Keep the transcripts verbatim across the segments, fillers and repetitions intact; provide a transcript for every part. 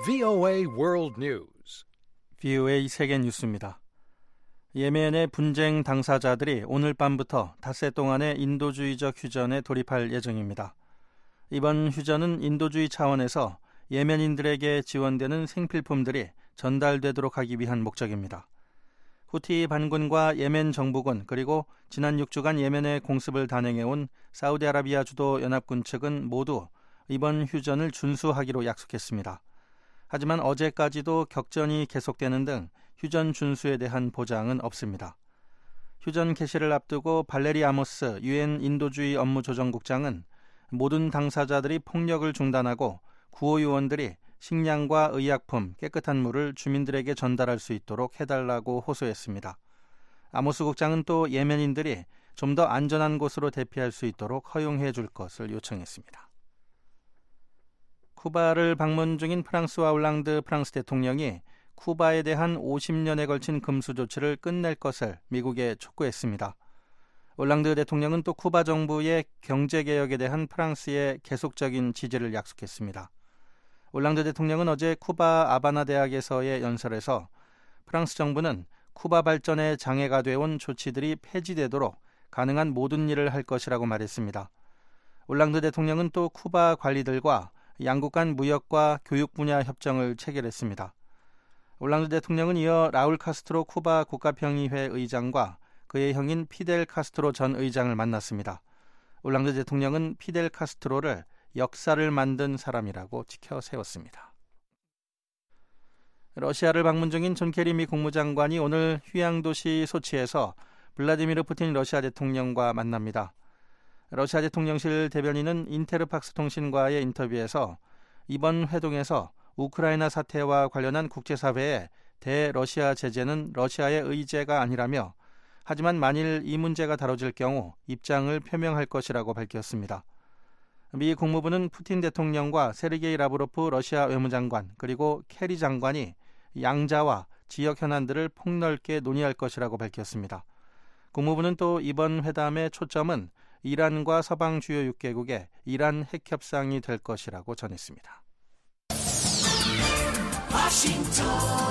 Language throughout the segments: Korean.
브이오에이 World News. 브이오에이 세계 뉴스입니다. 예멘의 분쟁 당사자들이 오늘 밤부터 닷새 동안의 인도주의적 휴전에 돌입할 예정입니다. 이번 휴전은 인도주의 차원에서 예멘인들에게 지원되는 생필품들이 전달되도록 하기 위한 목적입니다. 후티 반군과 예멘 정부군 그리고 지난 육 주간 예멘의 공습을 단행해온 사우디아라비아 주도 연합군 측은 모두 이번 휴전을 준수하기로 약속했습니다. 하지만 어제까지도 격전이 계속되는 등 휴전 준수에 대한 보장은 없습니다. 휴전 개시를 앞두고 발레리 아모스 유엔 인도주의 업무조정국장은 모든 당사자들이 폭력을 중단하고 구호 요원들이 식량과 의약품, 깨끗한 물을 주민들에게 전달할 수 있도록 해달라고 호소했습니다. 아모스 국장은 또 예멘인들이 좀 더 안전한 곳으로 대피할 수 있도록 허용해 줄 것을 요청했습니다. 쿠바를 방문 중인 프랑스와 올랑드 프랑스 대통령이 쿠바에 대한 오십 년에 걸친 금수 조치를 끝낼 것을 미국에 촉구했습니다. 올랑드 대통령은 또 쿠바 정부의 경제개혁에 대한 프랑스의 계속적인 지지를 약속했습니다. 올랑드 대통령은 어제 쿠바 아바나 대학에서의 연설에서 프랑스 정부는 쿠바 발전에 장애가 되어온 조치들이 폐지되도록 가능한 모든 일을 할 것이라고 말했습니다. 올랑드 대통령은 또 쿠바 관리들과 양국 간 무역과 교육 분야 협정을 체결했습니다. 올랑드 대통령은 이어 라울 카스트로 쿠바 국가평의회 의장과 그의 형인 피델 카스트로 전 의장을 만났습니다. 올랑드 대통령은 피델 카스트로를 역사를 만든 사람이라고 지켜 세웠습니다. 러시아를 방문 중인 존 케리 미 국무장관이 오늘 휴양도시 소치에서 블라디미르 푸틴 러시아 대통령과 만납니다. 러시아 대통령실 대변인은 인테르팍스 통신과의 인터뷰에서 이번 회동에서 우크라이나 사태와 관련한 국제사회의 대러시아 제재는 러시아의 의제가 아니라며 하지만 만일 이 문제가 다뤄질 경우 입장을 표명할 것이라고 밝혔습니다. 미 국무부는 푸틴 대통령과 세르게이 라브로프 러시아 외무장관 그리고 케리 장관이 양자와 지역 현안들을 폭넓게 논의할 것이라고 밝혔습니다. 국무부는 또 이번 회담의 초점은 이란과 서방 주요 육 개국의 이란 핵 협상이 될 것이라고 전했습니다. 워싱턴,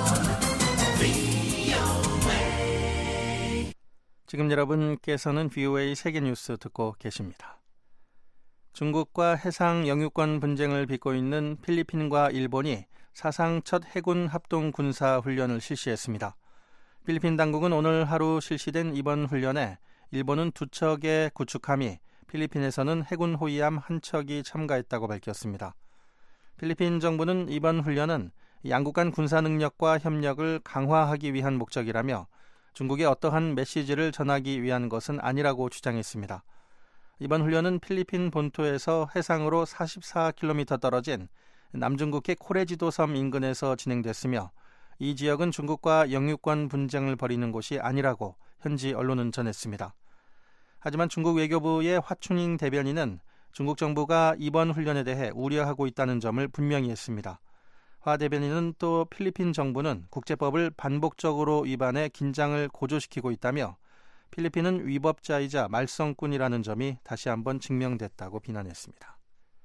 브이오에이. 지금 여러분께서는 브이오에이 세계뉴스 듣고 계십니다. 중국과 해상 영유권 분쟁을 빚고 있는 필리핀과 일본이 사상 첫 해군 합동 군사 훈련을 실시했습니다. 필리핀 당국은 오늘 하루 실시된 이번 훈련에 일본은 두 척의 구축함이, 필리핀에서는 해군 호위함 한 척이 참가했다고 밝혔습니다. 필리핀 정부는 이번 훈련은 양국 간 군사 능력과 협력을 강화하기 위한 목적이라며 중국에 어떠한 메시지를 전하기 위한 것은 아니라고 주장했습니다. 이번 훈련은 필리핀 본토에서 해상으로 사십사 킬로미터 떨어진 남중국해 코레지도 섬 인근에서 진행됐으며 이 지역은 중국과 영유권 분쟁을 벌이는 곳이 아니라고 현지 언론은 전했습니다. 하지만 중국 외교부의 화춘잉 대변인은 중국 정부가 이번 훈련에 대해 우려하고 있다는 점을 분명히 했습니다. 화 대변인은 또 필리핀 정부는 국제법을 반복적으로 위반해 긴장을 고조시키고 있다며 필리핀은 위법자이자 말썽꾼이라는 점이 다시 한번 증명됐다고 비난했습니다.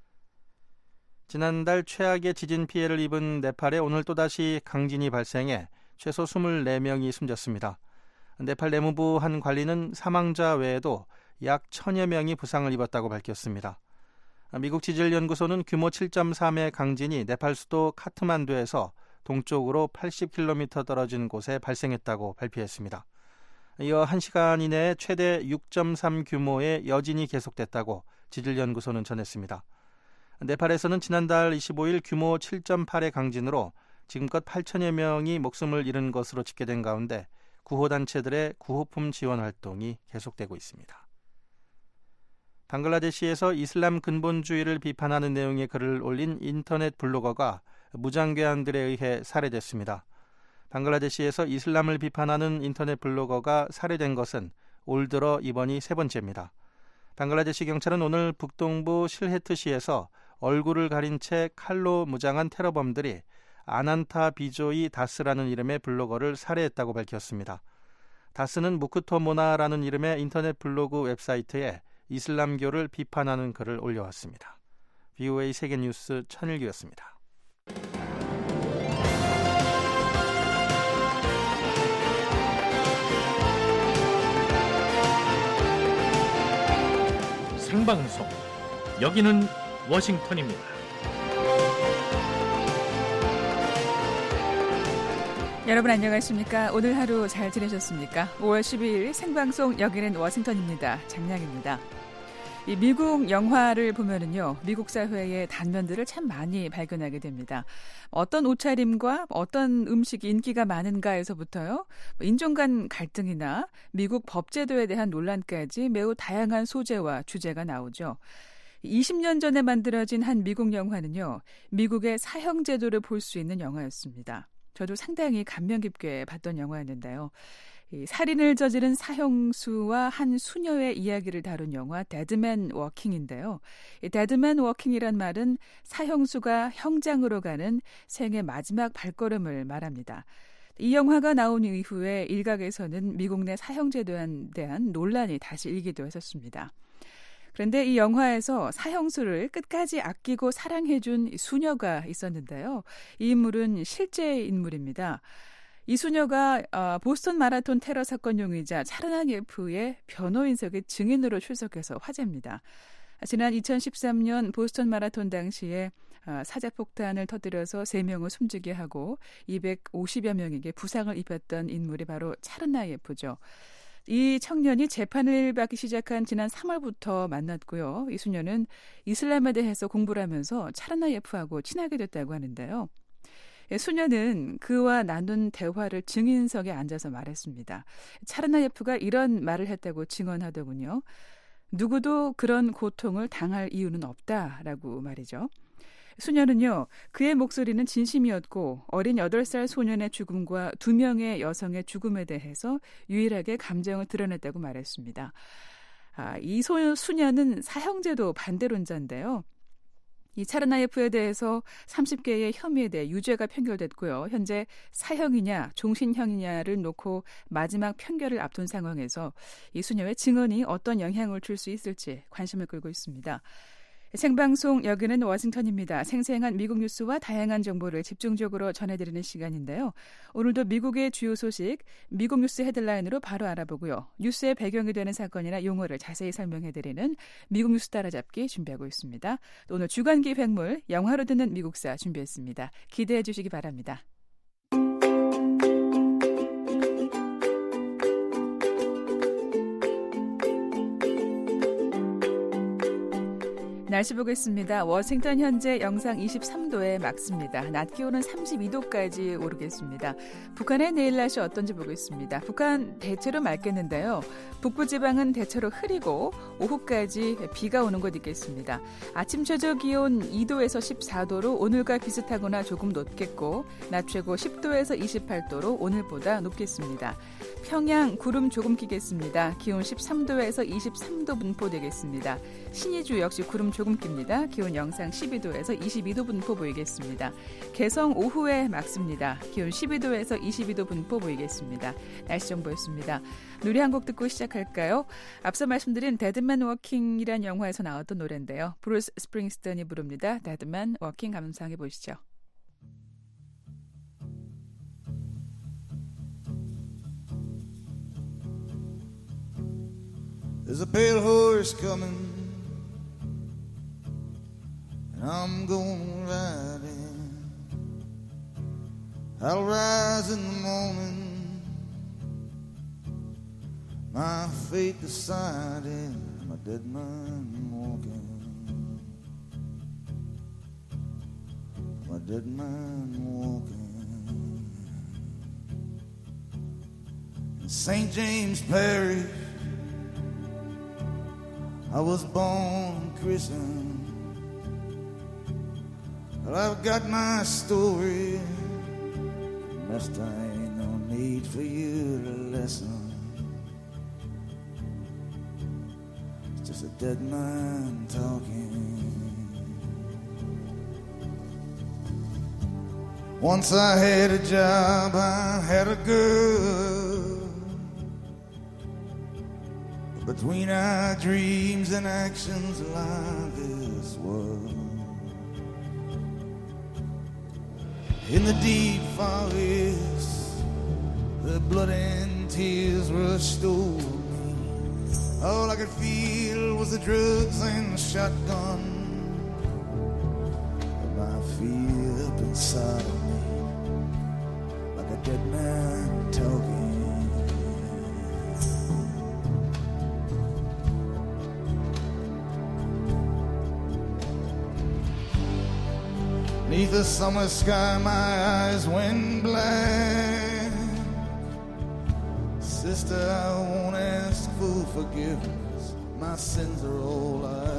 지난달 최악의 지진 피해를 입은 네팔에 오늘 또다시 강진이 발생해 최소 이십사 명이 숨졌습니다. 네팔 내무부 한 관리는 사망자 외에도 약 천여 명이 부상을 입었다고 밝혔습니다. 미국 지질연구소는 규모 칠 점 삼의 강진이 네팔 수도 카트만두에서 동쪽으로 팔십 킬로미터 떨어진 곳에 발생했다고 발표했습니다. 이어 한 시간 이내에 최대 육 점 삼 규모의 여진이 계속됐다고 지질연구소는 전했습니다. 네팔에서는 지난달 이십오일 규모 칠 점 팔의 강진으로 지금껏 팔천여 명이 목숨을 잃은 것으로 집계된 가운데 구호단체들의 구호품 지원 활동이 계속되고 있습니다. 방글라데시에서 이슬람 근본주의를 비판하는 내용의 글을 올린 인터넷 블로거가 무장괴한들에 의해 살해됐습니다. 방글라데시에서 이슬람을 비판하는 인터넷 블로거가 살해된 것은 올 들어 이번이 세 번째입니다. 방글라데시 경찰은 오늘 북동부 실헤트시에서 얼굴을 가린 채 칼로 무장한 테러범들이 아난타 비조이 다스라는 이름의 블로거를 살해했다고 밝혔습니다. 다스는 무크토모나라는 이름의 인터넷 블로그 웹사이트에 이슬람교를 비판하는 글을 올려왔습니다. 브이오에이 세계뉴스 천일규였습니다. 생방송. 여기는 워싱턴입니다. 여러분 안녕하십니까? 오늘 하루 잘 지내셨습니까? 오월 십이일 생방송 여기는 워싱턴입니다. 장량입니다. 이 미국 영화를 보면은요, 미국 사회의 단면들을 참 많이 발견하게 됩니다. 어떤 옷차림과 어떤 음식이 인기가 많은가에서부터요, 인종 간 갈등이나 미국 법제도에 대한 논란까지 매우 다양한 소재와 주제가 나오죠. 이십 년 전에 만들어진 한 미국 영화는요, 미국의 사형제도를 볼 수 있는 영화였습니다. 저도 상당히 감명 깊게 봤던 영화였는데요. 이 살인을 저지른 사형수와 한 수녀의 이야기를 다룬 영화 데드맨 워킹인데요. 이 데드맨 워킹이란 말은 사형수가 형장으로 가는 생의 마지막 발걸음을 말합니다. 이 영화가 나온 이후에 일각에서는 미국 내 사형제도에 대한 논란이 다시 일기도 했었습니다. 그런데 이 영화에서 사형수를 끝까지 아끼고 사랑해준 수녀가 있었는데요. 이 인물은 실제 인물입니다. 이 수녀가 보스턴 마라톤 테러 사건 용의자 차르나 예프의 변호인석의 증인으로 출석해서 화제입니다. 지난 이천십삼 년 보스턴 마라톤 당시에 사자폭탄을 터뜨려서 세 명을 숨지게 하고 이백오십여 명에게 부상을 입혔던 인물이 바로 차르나 예프죠. 이 청년이 재판을 받기 시작한 지난 삼월부터 만났고요. 이 수녀는 이슬람에 대해서 공부를 하면서 차르나 예프하고 친하게 됐다고 하는데요. 수녀는 그와 나눈 대화를 증인석에 앉아서 말했습니다. 차르나 예프가 이런 말을 했다고 증언하더군요. 누구도 그런 고통을 당할 이유는 없다라고 말이죠. 수녀는요, 그의 목소리는 진심이었고 어린 여덟 살 소년의 죽음과 두 명의 여성의 죽음에 대해서 유일하게 감정을 드러냈다고 말했습니다. 아, 이 소, 수녀는 사형제도 반대론자인데요. 이 차르나 예프에 대해서 서른 개의 혐의에 대해 유죄가 판결됐고요. 현재 사형이냐 종신형이냐를 놓고 마지막 판결을 앞둔 상황에서 이 수녀의 증언이 어떤 영향을 줄 수 있을지 관심을 끌고 있습니다. 생방송 여기는 워싱턴입니다. 생생한 미국 뉴스와 다양한 정보를 집중적으로 전해드리는 시간인데요. 오늘도 미국의 주요 소식, 미국 뉴스 헤드라인으로 바로 알아보고요. 뉴스의 배경이 되는 사건이나 용어를 자세히 설명해드리는 미국 뉴스 따라잡기 준비하고 있습니다. 오늘 주간기 획물, 영화로 듣는 미국사 준비했습니다. 기대해 주시기 바랍니다. 날씨 보겠습니다. 워싱턴 현재 영상 이십삼 도에 맑습니다. 낮 기온은 삼십이 도까지 오르겠습니다. 북한의 내일 날씨 어떤지 보겠습니다. 북한 대체로 맑겠는데요. 북부지방은 대체로 흐리고 오후까지 비가 오는 곳 있겠습니다. 아침 최저 기온 이 도에서 십사 도로 오늘과 비슷하거나 조금 높겠고 낮 최고 십 도에서 이십팔 도로 오늘보다 높겠습니다. 평양 구름 조금 끼겠습니다. 기온 십삼 도에서 이십삼 도 분포 되겠습니다. 신의주 역시 구름 조금 낍니다. 기온 영상 십이 도에서 이십이 도 분포 보이겠습니다. 개성 오후에 맑습니다. 기온 십이 도에서 이십이 도 분포 보이겠습니다. 날씨 정보였습니다. 노래 한 곡 듣고 시작할까요? 앞서 말씀드린 데드맨 워킹이란 영화에서 나왔던 노래인데요. 브루스 스프링스턴이 부릅니다. 데드맨 워킹 감상해 보시죠. There's a pale horse coming and I'm gonna ride in. I'll rise in the morning, my fate decided, my dead man walking, my dead man walking. In Saint James Parish I was born and christened. Well, I've got my story. Mister, ain't no need for you to listen. It's just a dead man talking. Once I had a job, I had a girl. Between our dreams and actions lie this world. In the deep forest, the blood and tears rushed over me. All I could feel was the drugs and the shotgun. My fear up inside of me, like a dead man talking. Neath the summer sky, my eyes went black. Sister, I won't ask for forgiveness. My sins are all I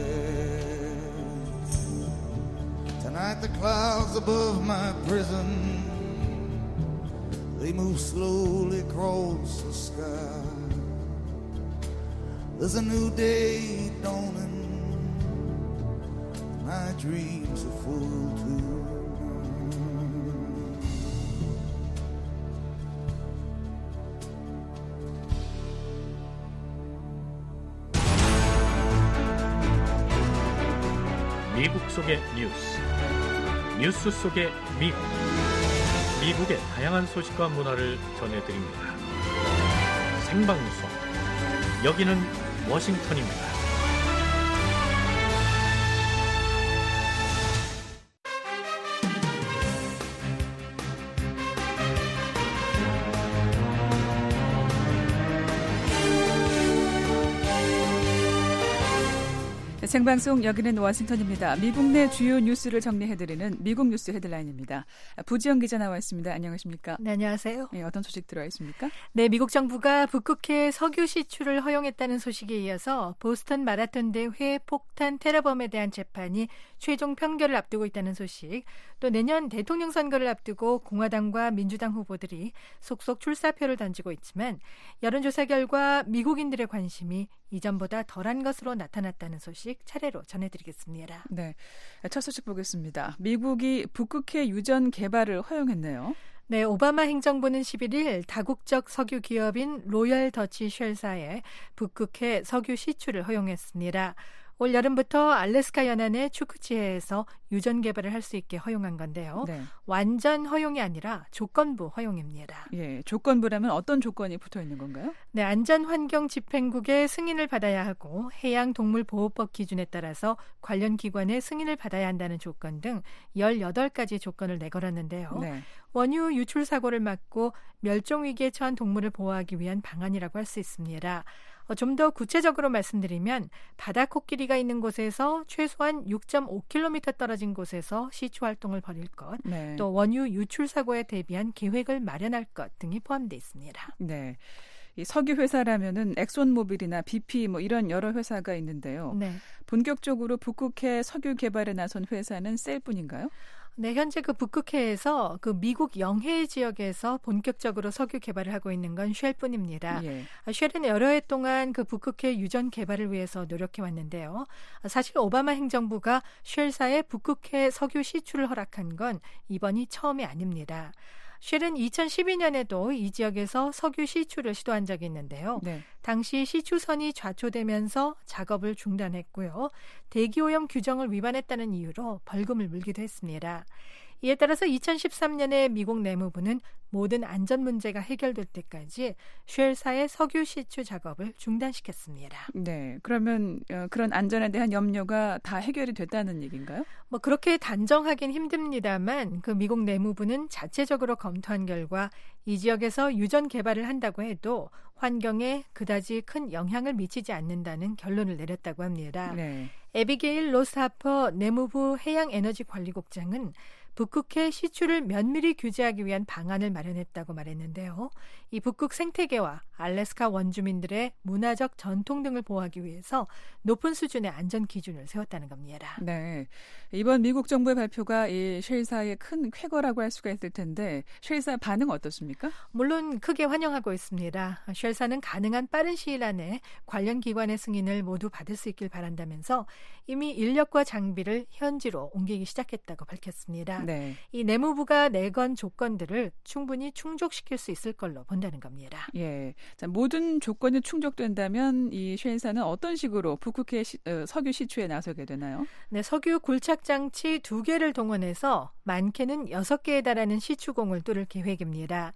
have. Tonight the clouds above my prison, they move slowly across the sky. There's a new day dawning, my dreams are full too. 미국 속의 뉴스, 뉴스 속의 미국, 미국의 다양한 소식과 문화를 전해드립니다. 생방송, 여기는 워싱턴입니다. 생방송 여기는 워싱턴입니다. 미국 내 주요 뉴스를 정리해드리는 미국 뉴스 헤드라인입니다. 부지영 기자 나와 있습니다. 안녕하십니까? 네, 안녕하세요. 네, 어떤 소식 들어와 있습니까? 네, 미국 정부가 북극해 석유 시추를 허용했다는 소식에 이어서 보스턴 마라톤 대회 폭탄 테러범에 대한 재판이 최종 판결을 앞두고 있다는 소식, 또 내년 대통령 선거를 앞두고 공화당과 민주당 후보들이 속속 출사표를 던지고 있지만 여론조사 결과 미국인들의 관심이 이전보다 덜한 것으로 나타났다는 소식 차례로 전해드리겠습니다. 네, 첫 소식 보겠습니다. 미국이 북극해 유전 개발을 허용했네요. 네, 오바마 행정부는 십일 일 다국적 석유 기업인 로열 더치 쉘사에 북극해 석유 시추를 허용했습니다. 올 여름부터 알래스카 연안의 추크지해에서 유전 개발을 할 수 있게 허용한 건데요. 네. 완전 허용이 아니라 조건부 허용입니다. 예, 조건부라면 어떤 조건이 붙어 있는 건가요? 네, 안전환경집행국의 승인을 받아야 하고 해양동물보호법 기준에 따라서 관련 기관의 승인을 받아야 한다는 조건 등 열여덟 가지 조건을 내걸었는데요. 네. 원유 유출 사고를 막고 멸종위기에 처한 동물을 보호하기 위한 방안이라고 할 수 있습니다. 좀 더 구체적으로 말씀드리면 바다 코끼리가 있는 곳에서 최소한 육 점 오 킬로미터 떨어진 곳에서 시추 활동을 벌일 것, 네. 또 원유 유출 사고에 대비한 계획을 마련할 것 등이 포함되어 있습니다. 네. 이 석유 회사라면은 엑손모빌이나 비피 뭐 이런 여러 회사가 있는데요. 네. 본격적으로 북극해 석유 개발에 나선 회사는 셀뿐인가요? 네, 현재 그 북극해에서 그 미국 영해 지역에서 본격적으로 석유 개발을 하고 있는 건 쉘뿐입니다. 예. 쉘은 여러 해 동안 그 북극해 유전 개발을 위해서 노력해 왔는데요. 사실 오바마 행정부가 쉘사에 북극해 석유 시추를 허락한 건 이번이 처음이 아닙니다. 쉘은 이천십이 년에도 이 지역에서 석유 시추를 시도한 적이 있는데요. 네. 당시 시추선이 좌초되면서 작업을 중단했고요. 대기오염 규정을 위반했다는 이유로 벌금을 물기도 했습니다. 이에 따라서 이천십삼 년에 미국 내무부는 모든 안전 문제가 해결될 때까지 쉘사의 석유 시추 작업을 중단시켰습니다. 네, 그러면 어, 그런 안전에 대한 염려가 다 해결이 됐다는 얘기인가요? 뭐 그렇게 단정하긴 힘듭니다만 그 미국 내무부는 자체적으로 검토한 결과 이 지역에서 유전 개발을 한다고 해도 환경에 그다지 큰 영향을 미치지 않는다는 결론을 내렸다고 합니다. 네. 에비게일 로스하퍼 내무부 해양에너지관리국장은 북극해 시추를 면밀히 규제하기 위한 방안을 마련했다고 말했는데요. 이 북극 생태계와 알래스카 원주민들의 문화적 전통 등을 보호하기 위해서 높은 수준의 안전 기준을 세웠다는 겁니다. 네, 이번 미국 정부의 발표가 이 쉘사의 큰 쾌거라고 할 수가 있을 텐데 쉘사 반응 어떻습니까? 물론 크게 환영하고 있습니다. 쉘사는 가능한 빠른 시일 안에 관련 기관의 승인을 모두 받을 수 있길 바란다면서 이미 인력과 장비를 현지로 옮기기 시작했다고 밝혔습니다. 네. 이 내무부가 내건 조건들을 충분히 충족시킬 수 있을 걸로 본다는 겁니다. 예, 자, 모든 조건이 충족된다면 이 쉘사는 어떤 식으로 북극해 시, 어, 석유 시추에 나서게 되나요? 네, 석유 굴착 장치 두 개를 동원해서 많게는 여섯 개에 달하는 시추공을 뚫을 계획입니다.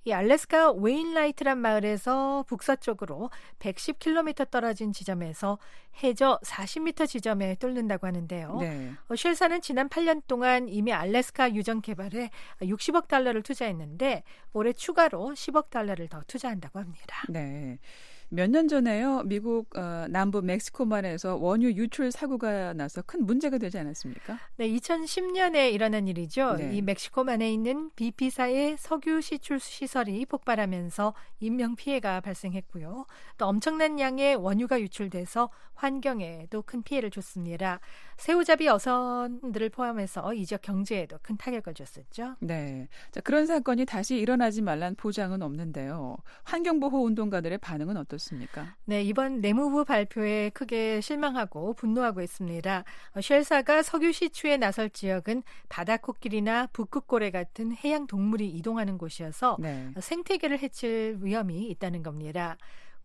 이 알래스카 웨인라이트란 마을에서 북서쪽으로 백십 킬로미터 떨어진 지점에서 해저 사십 미터 지점에 뚫는다고 하는데요. 네. 어, 쉘사는 지난 팔 년 동안 이미 알래스카 유전 개발에 육십억 달러를 투자했는데 올해 추가로 십억 달러를 더 투자한다고 합니다. 네. 몇 년 전에요. 미국 어, 남부 멕시코만에서 원유 유출 사고가 나서 큰 문제가 되지 않았습니까? 네, 이천십 년에 일어난 일이죠. 네. 이 멕시코만에 있는 비피사의 석유 시출 시설이 폭발하면서 인명 피해가 발생했고요. 또 엄청난 양의 원유가 유출돼서 환경에도 큰 피해를 줬습니다. 새우잡이 어선들을 포함해서 이 지역 경제에도 큰 타격을 줬었죠. 네. 자, 그런 사건이 다시 일어나지 말란 보장은 없는데요. 환경보호 운동가들의 반응은 어떻습니까? 네, 이번 내무부 발표에 크게 실망하고 분노하고 있습니다. 쉘사가 석유 시추에 나설 지역은 바다코끼리나 북극고래 같은 해양 동물이 이동하는 곳이어서 네. 생태계를 해칠 위험이 있다는 겁니다.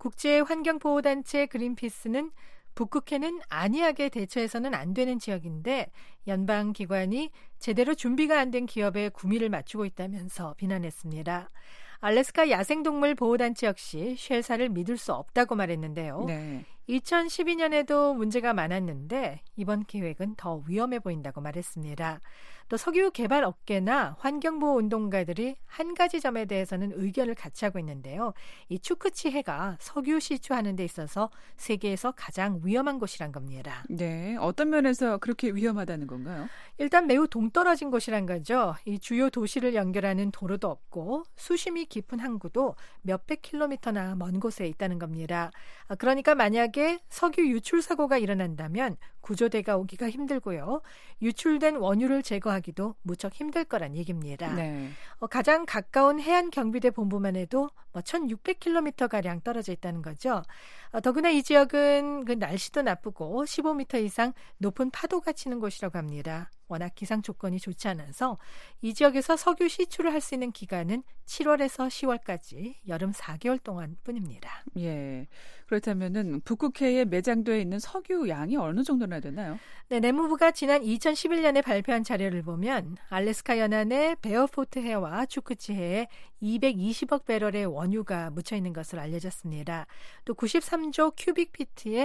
국제환경보호단체 그린피스는 북극해는 안이하게 대처해서는 안 되는 지역인데 연방기관이 제대로 준비가 안 된 기업에 구미를 맞추고 있다면서 비난했습니다. 알래스카 야생동물 보호단체 역시 쉘사를 믿을 수 없다고 말했는데요. 네. 이천십이 년에도 문제가 많았는데 이번 계획은 더 위험해 보인다고 말했습니다. 또 석유 개발 업계나 환경보호 운동가들이 한 가지 점에 대해서는 의견을 같이 하고 있는데요. 이 추크치 해가 석유 시추하는 데 있어서 세계에서 가장 위험한 곳이란 겁니다. 네. 어떤 면에서 그렇게 위험하다는 건가요? 일단 매우 동떨어진 곳이란 거죠. 이 주요 도시를 연결하는 도로도 없고 수심이 깊은 항구도 몇백 킬로미터나 먼 곳에 있다는 겁니다. 그러니까 만약에 석유 유출 사고가 일어난다면 구조대가 오기가 힘들고요. 유출된 원유를 제거하기도 무척 힘들 거란 얘기입니다. 네. 어, 가장 가까운 해안경비대 본부만 해도 뭐 천육백 킬로미터가량 떨어져 있다는 거죠. 어, 더구나 이 지역은 그 날씨도 나쁘고 십오 미터 이상 높은 파도가 치는 곳이라고 합니다. 워낙 기상 조건이 좋지 않아서 이 지역에서 석유 시추를 할 수 있는 기간은 칠월에서 시월까지 여름 사 개월 동안 뿐입니다. 예. 그렇다면은 북극해에 매장되어 있는 석유 양이 어느 정도나 되나요? 네, 내무부가 지난 이천십일 년에 발표한 자료를 보면 알래스카 연안의 베어포트 해와 추크치 해에 이백이십억 배럴의 원유가 묻혀 있는 것으로 알려졌습니다. 또 구십삼조 큐빅피트의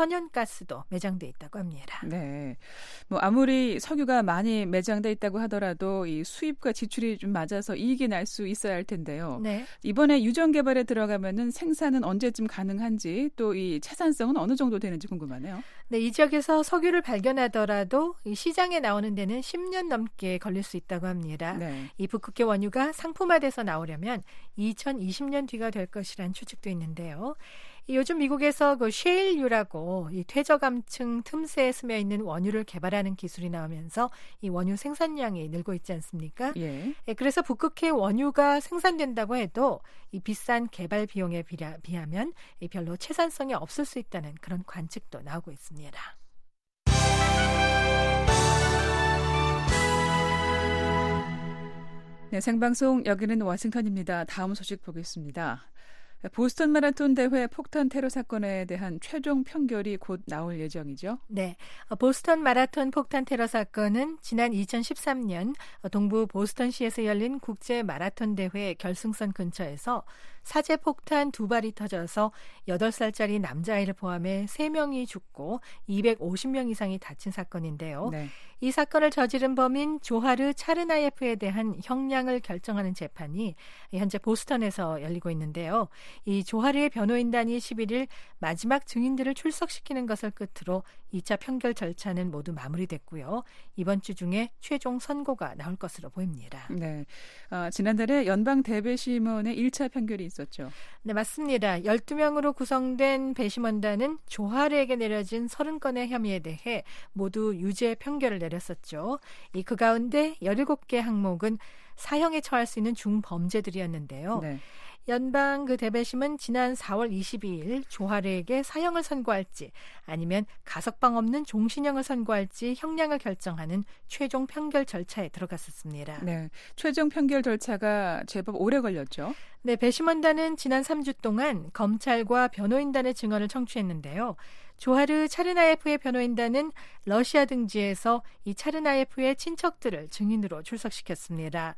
천연가스도 매장돼 있다고 합니다. 네. 뭐 아무리 석유가 많이 매장돼 있다고 하더라도 이 수입과 지출이 좀 맞아서 이익이 날 수 있어야 할 텐데요. 네. 이번에 유전 개발에 들어가면은 생산은 언제쯤 가능한지 또 이 채산성은 어느 정도 되는지 궁금하네요. 네, 이 지역에서 석유를 발견하더라도 이 시장에 나오는 데는 십 년 넘게 걸릴 수 있다고 합니다. 네. 이 북극해 원유가 상품화돼서 나오려면 이천이십 년 뒤가 될 것이란 추측도 있는데요. 요즘 미국에서 그 셰일유라고 이 퇴적암층 틈새에 스며 있는 원유를 개발하는 기술이 나오면서 이 원유 생산량이 늘고 있지 않습니까? 예. 예, 그래서 북극해 원유가 생산된다고 해도 이 비싼 개발 비용에 비하, 비하면 이 별로 채산성이 없을 수 있다는 그런 관측도 나오고 있습니다. 네, 생방송 여기는 워싱턴입니다. 다음 소식 보겠습니다. 보스턴 마라톤 대회 폭탄 테러 사건에 대한 최종 판결이 곧 나올 예정이죠? 네, 보스턴 마라톤 폭탄 테러 사건은 지난 이천십삼 년 동부 보스턴시에서 열린 국제 마라톤 대회 결승선 근처에서 사제 폭탄 두 발이 터져서 여덟 살짜리 남자아이를 포함해 세 명이 죽고 이백오십 명 이상이 다친 사건인데요. 네. 이 사건을 저지른 범인 조하르 차르나예프에 대한 형량을 결정하는 재판이 현재 보스턴에서 열리고 있는데요. 이 조하르의 변호인단이 십일 일 마지막 증인들을 출석시키는 것을 끝으로 이 차 판결 절차는 모두 마무리됐고요. 이번 주 중에 최종 선고가 나올 것으로 보입니다. 네, 어, 지난달에 연방 대배심원의 일 차 판결이 있었죠. 네, 맞습니다. 열두 명으로 구성된 배심원단은 조하르에게 내려진 서른 건의 혐의에 대해 모두 유죄 판결을 내렸었죠. 이 그 가운데 열일곱 개 항목은 사형에 처할 수 있는 중범죄들이었는데요. 네. 연방 그 대배심은 지난 사월 이십이일 조하르에게 사형을 선고할지 아니면 가석방 없는 종신형을 선고할지 형량을 결정하는 최종 판결 절차에 들어갔었습니다. 네, 최종 판결 절차가 제법 오래 걸렸죠. 네, 배심원단은 지난 삼 주 동안 검찰과 변호인단의 증언을 청취했는데요. 조하르 차르나예프의 변호인단은 러시아 등지에서 이 차르나예프의 친척들을 증인으로 출석시켰습니다.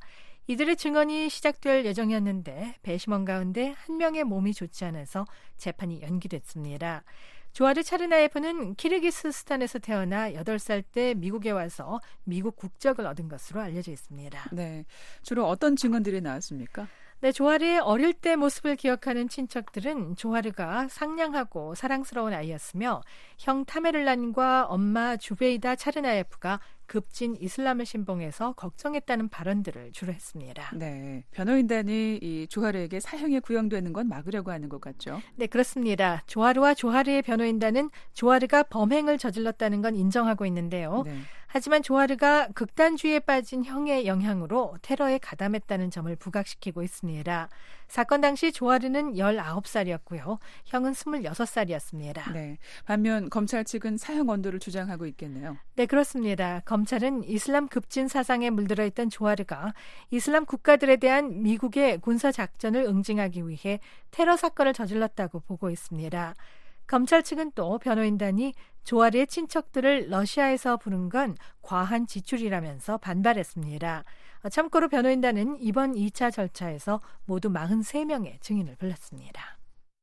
이들의 증언이 시작될 예정이었는데 배심원 가운데 한 명의 몸이 좋지 않아서 재판이 연기됐습니다. 조아르 차르나예프는 키르기스스탄에서 태어나 여덟 살 때 미국에 와서 미국 국적을 얻은 것으로 알려져 있습니다. 네, 주로 어떤 증언들이 나왔습니까? 네, 조아르의 어릴 때 모습을 기억하는 친척들은 조아르가 상냥하고 사랑스러운 아이였으며 형 타메를란과 엄마 주베이다 차르나예프가 급진 이슬람을 신봉해서 걱정했다는 발언들을 주로 했습니다. 네, 변호인단이 이 조아르에게 사형에 구형되는 건 막으려고 하는 것 같죠? 네, 그렇습니다. 조아르와 조아르의 변호인단은 조아르가 범행을 저질렀다는 건 인정하고 있는데요. 네. 하지만 조아르가 극단주의에 빠진 형의 영향으로 테러에 가담했다는 점을 부각시키고 있습니다. 사건 당시 조아르는 열아홉 살이었고요. 형은 스물여섯 살이었습니다. 네, 반면 검찰 측은 사형 언도를 주장하고 있겠네요. 네, 그렇습니다. 검찰은 이슬람 급진 사상에 물들어 있던 조아르가 이슬람 국가들에 대한 미국의 군사작전을 응징하기 위해 테러 사건을 저질렀다고 보고 있습니다. 검찰 측은 또 변호인단이 조아르의 친척들을 러시아에서 부른 건 과한 지출이라면서 반발했습니다. 참고로 변호인단은 이번 이 차 절차에서 모두 사십삼 명의 증인을 불렀습니다.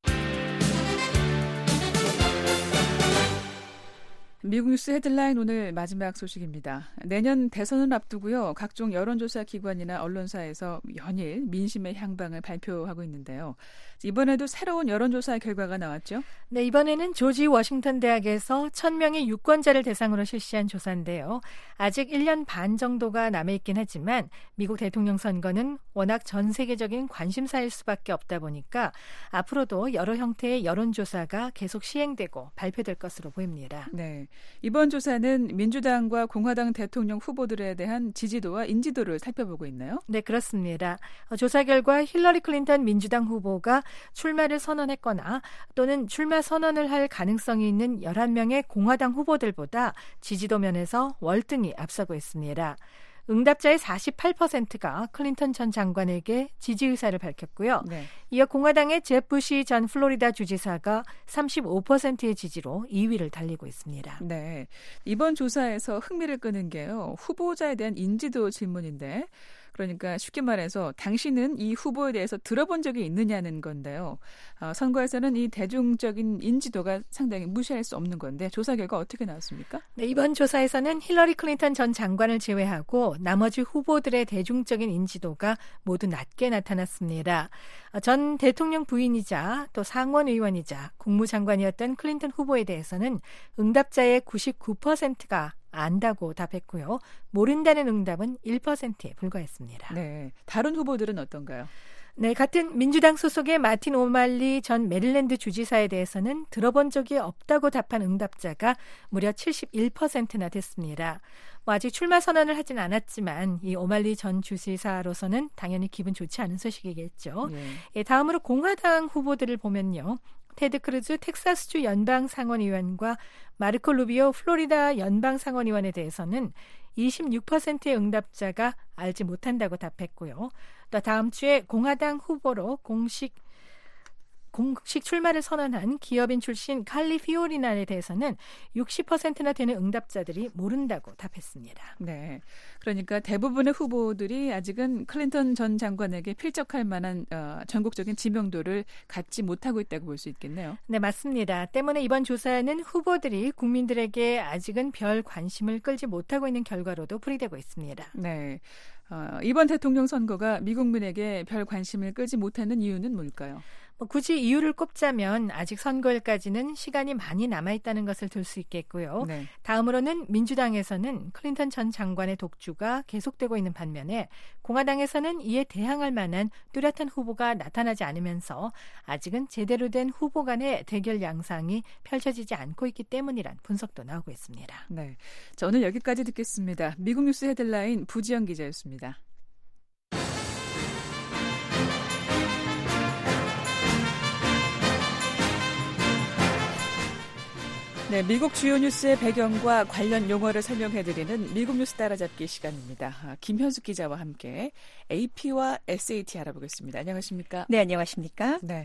미국 뉴스 헤드라인 오늘 마지막 소식입니다. 내년 대선을 앞두고요. 각종 여론조사 기관이나 언론사에서 연일 민심의 향방을 발표하고 있는데요. 이번에도 새로운 여론조사 결과가 나왔죠? 네, 이번에는 조지 워싱턴 대학에서 천 명의 유권자를 대상으로 실시한 조사인데요. 아직 일 년 반 정도가 남아있긴 하지만 미국 대통령 선거는 워낙 전 세계적인 관심사일 수밖에 없다 보니까 앞으로도 여러 형태의 여론조사가 계속 시행되고 발표될 것으로 보입니다. 네, 이번 조사는 민주당과 공화당 대통령 후보들에 대한 지지도와 인지도를 살펴보고 있나요? 네, 그렇습니다. 조사 결과 힐러리 클린턴 민주당 후보가 출마를 선언했거나 또는 출마 선언을 할 가능성이 있는 열한 명의 공화당 후보들보다 지지도 면에서 월등히 앞서고 있습니다. 응답자의 사십팔 퍼센트가 클린턴 전 장관에게 지지 의사를 밝혔고요. 네. 이어 공화당의 제프 부시 전 플로리다 주지사가 삼십오 퍼센트의 지지로 이 위를 달리고 있습니다. 네, 이번 조사에서 흥미를 끄는 게요. 후보자에 대한 인지도 질문인데 그러니까 쉽게 말해서 당신은 이 후보에 대해서 들어본 적이 있느냐는 건데요. 어, 선거에서는 이 대중적인 인지도가 상당히 무시할 수 없는 건데 조사 결과 어떻게 나왔습니까? 네, 이번 조사에서는 힐러리 클린턴 전 장관을 제외하고 나머지 후보들의 대중적인 인지도가 모두 낮게 나타났습니다. 전 대통령 부인이자 또 상원 의원이자 국무장관이었던 클린턴 후보에 대해서는 응답자의 구십구 퍼센트가 안다고 답했고요. 모른다는 응답은 일 퍼센트에 불과했습니다. 네, 다른 후보들은 어떤가요? 네, 같은 민주당 소속의 마틴 오말리 전 메릴랜드 주지사에 대해서는 들어본 적이 없다고 답한 응답자가 무려 칠십일 퍼센트나 됐습니다. 뭐 아직 출마 선언을 하진 않았지만 이 오말리 전 주지사로서는 당연히 기분 좋지 않은 소식이겠죠. 네. 예, 다음으로 공화당 후보들을 보면요. 테드 크루즈 텍사스주 연방상원의원과 마르코 루비오 플로리다 연방상원의원에 대해서는 이십육 퍼센트의 응답자가 알지 못한다고 답했고요. 또 다음 주에 공화당 후보로 공식 공식 출마를 선언한 기업인 출신 칼리 피오리나에 대해서는 육십 퍼센트나 되는 응답자들이 모른다고 답했습니다. 네, 그러니까 대부분의 후보들이 아직은 클린턴 전 장관에게 필적할 만한 어, 전국적인 지명도를 갖지 못하고 있다고 볼 수 있겠네요. 네, 맞습니다. 때문에 이번 조사는 후보들이 국민들에게 아직은 별 관심을 끌지 못하고 있는 결과로도 풀이되고 있습니다. 네, 어, 이번 대통령 선거가 미국민에게 별 관심을 끌지 못하는 이유는 뭘까요? 뭐 굳이 이유를 꼽자면 아직 선거일까지는 시간이 많이 남아있다는 것을 들 수 있겠고요. 네. 다음으로는 민주당에서는 클린턴 전 장관의 독주가 계속되고 있는 반면에 공화당에서는 이에 대항할 만한 뚜렷한 후보가 나타나지 않으면서 아직은 제대로 된 후보 간의 대결 양상이 펼쳐지지 않고 있기 때문이란 분석도 나오고 있습니다. 네, 자, 오늘 여기까지 듣겠습니다. 미국 뉴스 헤드라인 부지영 기자였습니다. 네, 미국 주요 뉴스의 배경과 관련 용어를 설명해드리는 미국 뉴스 따라잡기 시간입니다. 김현숙 기자와 함께 에이피와 에스에이티 알아보겠습니다. 안녕하십니까? 네, 안녕하십니까? 네,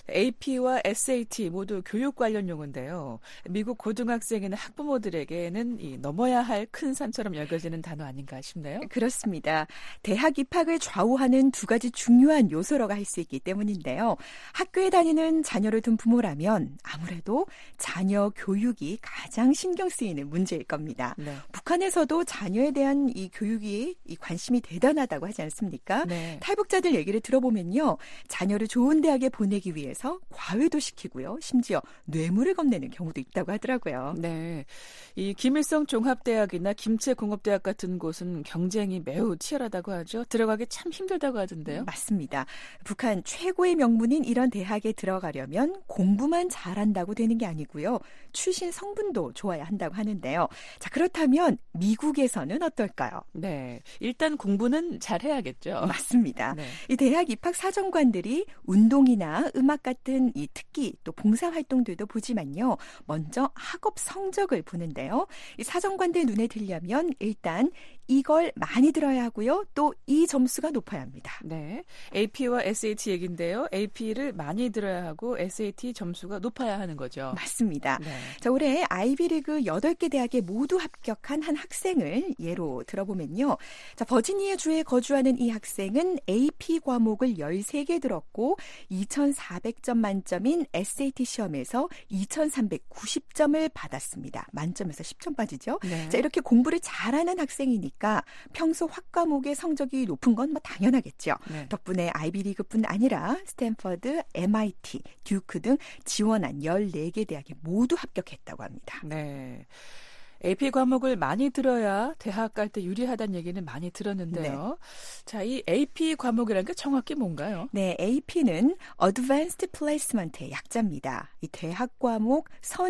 에이피와 에스에이티 모두 교육 관련 용어인데요. 미국 고등학생이나 학부모들에게는 이 넘어야 할 큰 산처럼 여겨지는 단어 아닌가 싶네요. 그렇습니다. 대학 입학을 좌우하는 두 가지 중요한 요소라고 할 수 있기 때문인데요. 학교에 다니는 자녀를 둔 부모라면 아무래도 자녀 교육이 가장 신경 쓰이는 문제일 겁니다. 네. 북한에서도 자녀에 대한 이 교육이 이 관심이 대단하다고 하지 않습니까? 네. 탈북자들 얘기를 들어보면요. 자녀를 좋은 대학에 보내기 위해서 과외도 시키고요. 심지어 뇌물을 건네는 경우도 있다고 하더라고요. 네, 이 김일성 종합대학이나 김체공업대학 같은 곳은 경쟁이 매우 치열하다고 하죠. 들어가기 참 힘들다고 하던데요. 맞습니다. 북한 최고의 명문인 이런 대학에 들어가려면 공부만 잘한다고 되는 게 아니고요. 출신 성분도 좋아야 한다고 하는데요. 자, 그렇다면 미국에서는 어떨까요? 네, 일단 공부는 잘해야겠죠. 맞습니다. 네. 이 대학 입학 사정관들이 운동이나 음악 같은 이 특기 또 봉사 활동들도 보지만요. 먼저 학업 성적을 보는데요. 이 사정관들 눈에 들려면 일단 이걸 많이 들어야 하고요. 또 이 점수가 높아야 합니다. 네, 에이피와 에스에이티 얘기인데요. 에이피를 많이 들어야 하고 에스에이티 점수가 높아야 하는 거죠. 맞습니다. 네. 자, 올해 아이비리그 여덟 개 대학에 모두 합격한 한 학생을 예로 들어보면요. 자, 버지니아 주에 거주하는 이 학생은 에이피 과목을 열세 개 들었고 이천사백 점 만점인 에스에이티 시험에서 이천삼백구십 점을 받았습니다. 만점에서 십 점 빠지죠. 네. 자, 이렇게 공부를 잘하는 학생이니까 평소 학과목의 성적이 높은 건 뭐 당연하겠죠. 네. 덕분에 아이비리그뿐 아니라 스탠퍼드, 엠아이티, 듀크 등 지원한 열네 개 대학에 모두 합격했다고 합니다. 네. 에이피 과목을 많이 들어야 대학 갈 때 유리하다는 얘기는 많이 들었는데요. 네. 자, 이 에이피 과목이라는 게 정확히 뭔가요? 네, 에이피는 Advanced Placement의 약자입니다. 이 대학 과목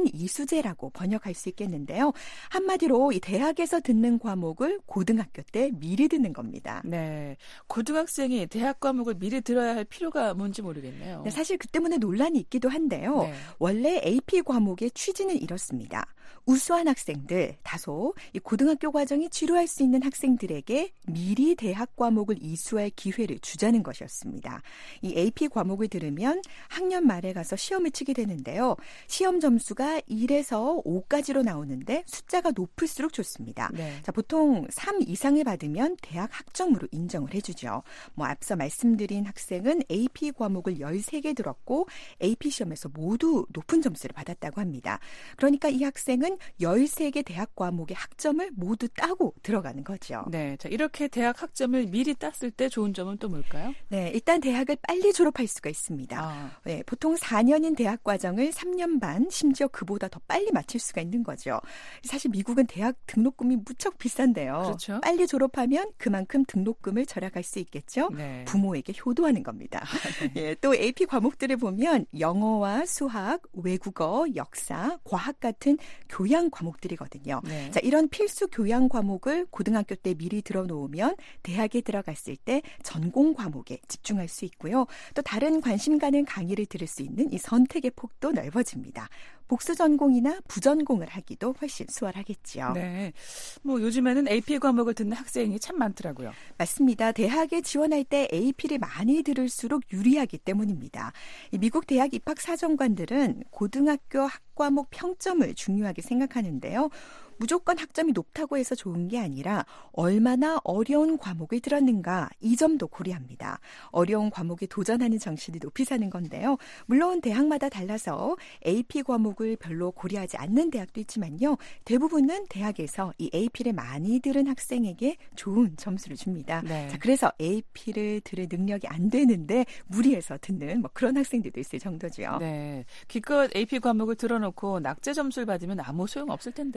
선이수제라고 번역할 수 있겠는데요. 한마디로 이 대학에서 듣는 과목을 고등학교 때 미리 듣는 겁니다. 네, 고등학생이 대학 과목을 미리 들어야 할 필요가 뭔지 모르겠네요. 네, 사실 그 때문에 논란이 있기도 한데요. 네. 원래 에이피 과목의 취지는 이렇습니다. 우수한 학생들, 다소 이 고등학교 과정이 지루할 수 있는 학생들에게 미리 대학 과목을 이수할 기회를 주자는 것이었습니다. 이 에이피 과목을 들으면 학년 말에 가서 시험을 치게 되는데요. 시험 점수가 일에서 오까지로 나오는데 숫자가 높을수록 좋습니다. 네. 자, 보통 삼 이상을 받으면 대학 학점으로 인정을 해주죠. 뭐 앞서 말씀드린 학생은 에이피 과목을 열세 개 들었고 에이피 시험에서 모두 높은 점수를 받았다고 합니다. 그러니까 이 학생은 열세 개 대학 과목의 학점을 모두 따고 들어가는 거죠. 네, 자, 이렇게 대학 학점을 미리 땄을 때 좋은 점은 또 뭘까요? 네, 일단 대학을 빨리 졸업할 수가 있습니다. 아. 네, 보통 사 년인 대학 과정을 삼 년 반, 심지어 그보다 더 빨리 마칠 수가 있는 거죠. 사실 미국은 대학 등록금이 무척 비싼데요. 그렇죠. 빨리 졸업하면 그만큼 등록금을 절약할 수 있겠죠. 네. 부모에게 효도하는 겁니다. 네. 예, 또 에이피 과목들을 보면 영어와 수학, 외국어, 역사, 과학 같은 교양 과목들이거든요. 네. 자, 이런 필수 교양 과목을 고등학교 때 미리 들어놓으면 대학에 들어갔을 때 전공 과목에 집중할 수 있고요. 또 다른 관심 가는 강의를 들을 수 있는 이 선택의 폭도 넓어집니다. 복수 전공이나 부전공을 하기도 훨씬 수월하겠죠. 네, 뭐 요즘에는 에이피 과목을 듣는 학생이 참 많더라고요. 맞습니다. 대학에 지원할 때 에이피를 많이 들을수록 유리하기 때문입니다. 미국 대학 입학 사정관들은 고등학교 학과목 평점을 중요하게 생각하는데요. 무조건 학점이 높다고 해서 좋은 게 아니라 얼마나 어려운 과목을 들었는가 이 점도 고려합니다. 어려운 과목에 도전하는 정신이 높이 사는 건데요. 물론 대학마다 달라서 에이피 과목을 별로 고려하지 않는 대학도 있지만요. 대부분은 대학에서 이 에이피를 많이 들은 학생에게 좋은 점수를 줍니다. 네. 자, 그래서 에이피를 들을 능력이 안 되는데 무리해서 듣는 뭐 그런 학생들도 있을 정도죠. 네, 기껏 에이피 과목을 들어놓고 낙제 점수를 받으면 아무 소용 없을 텐데요. 맞습니다.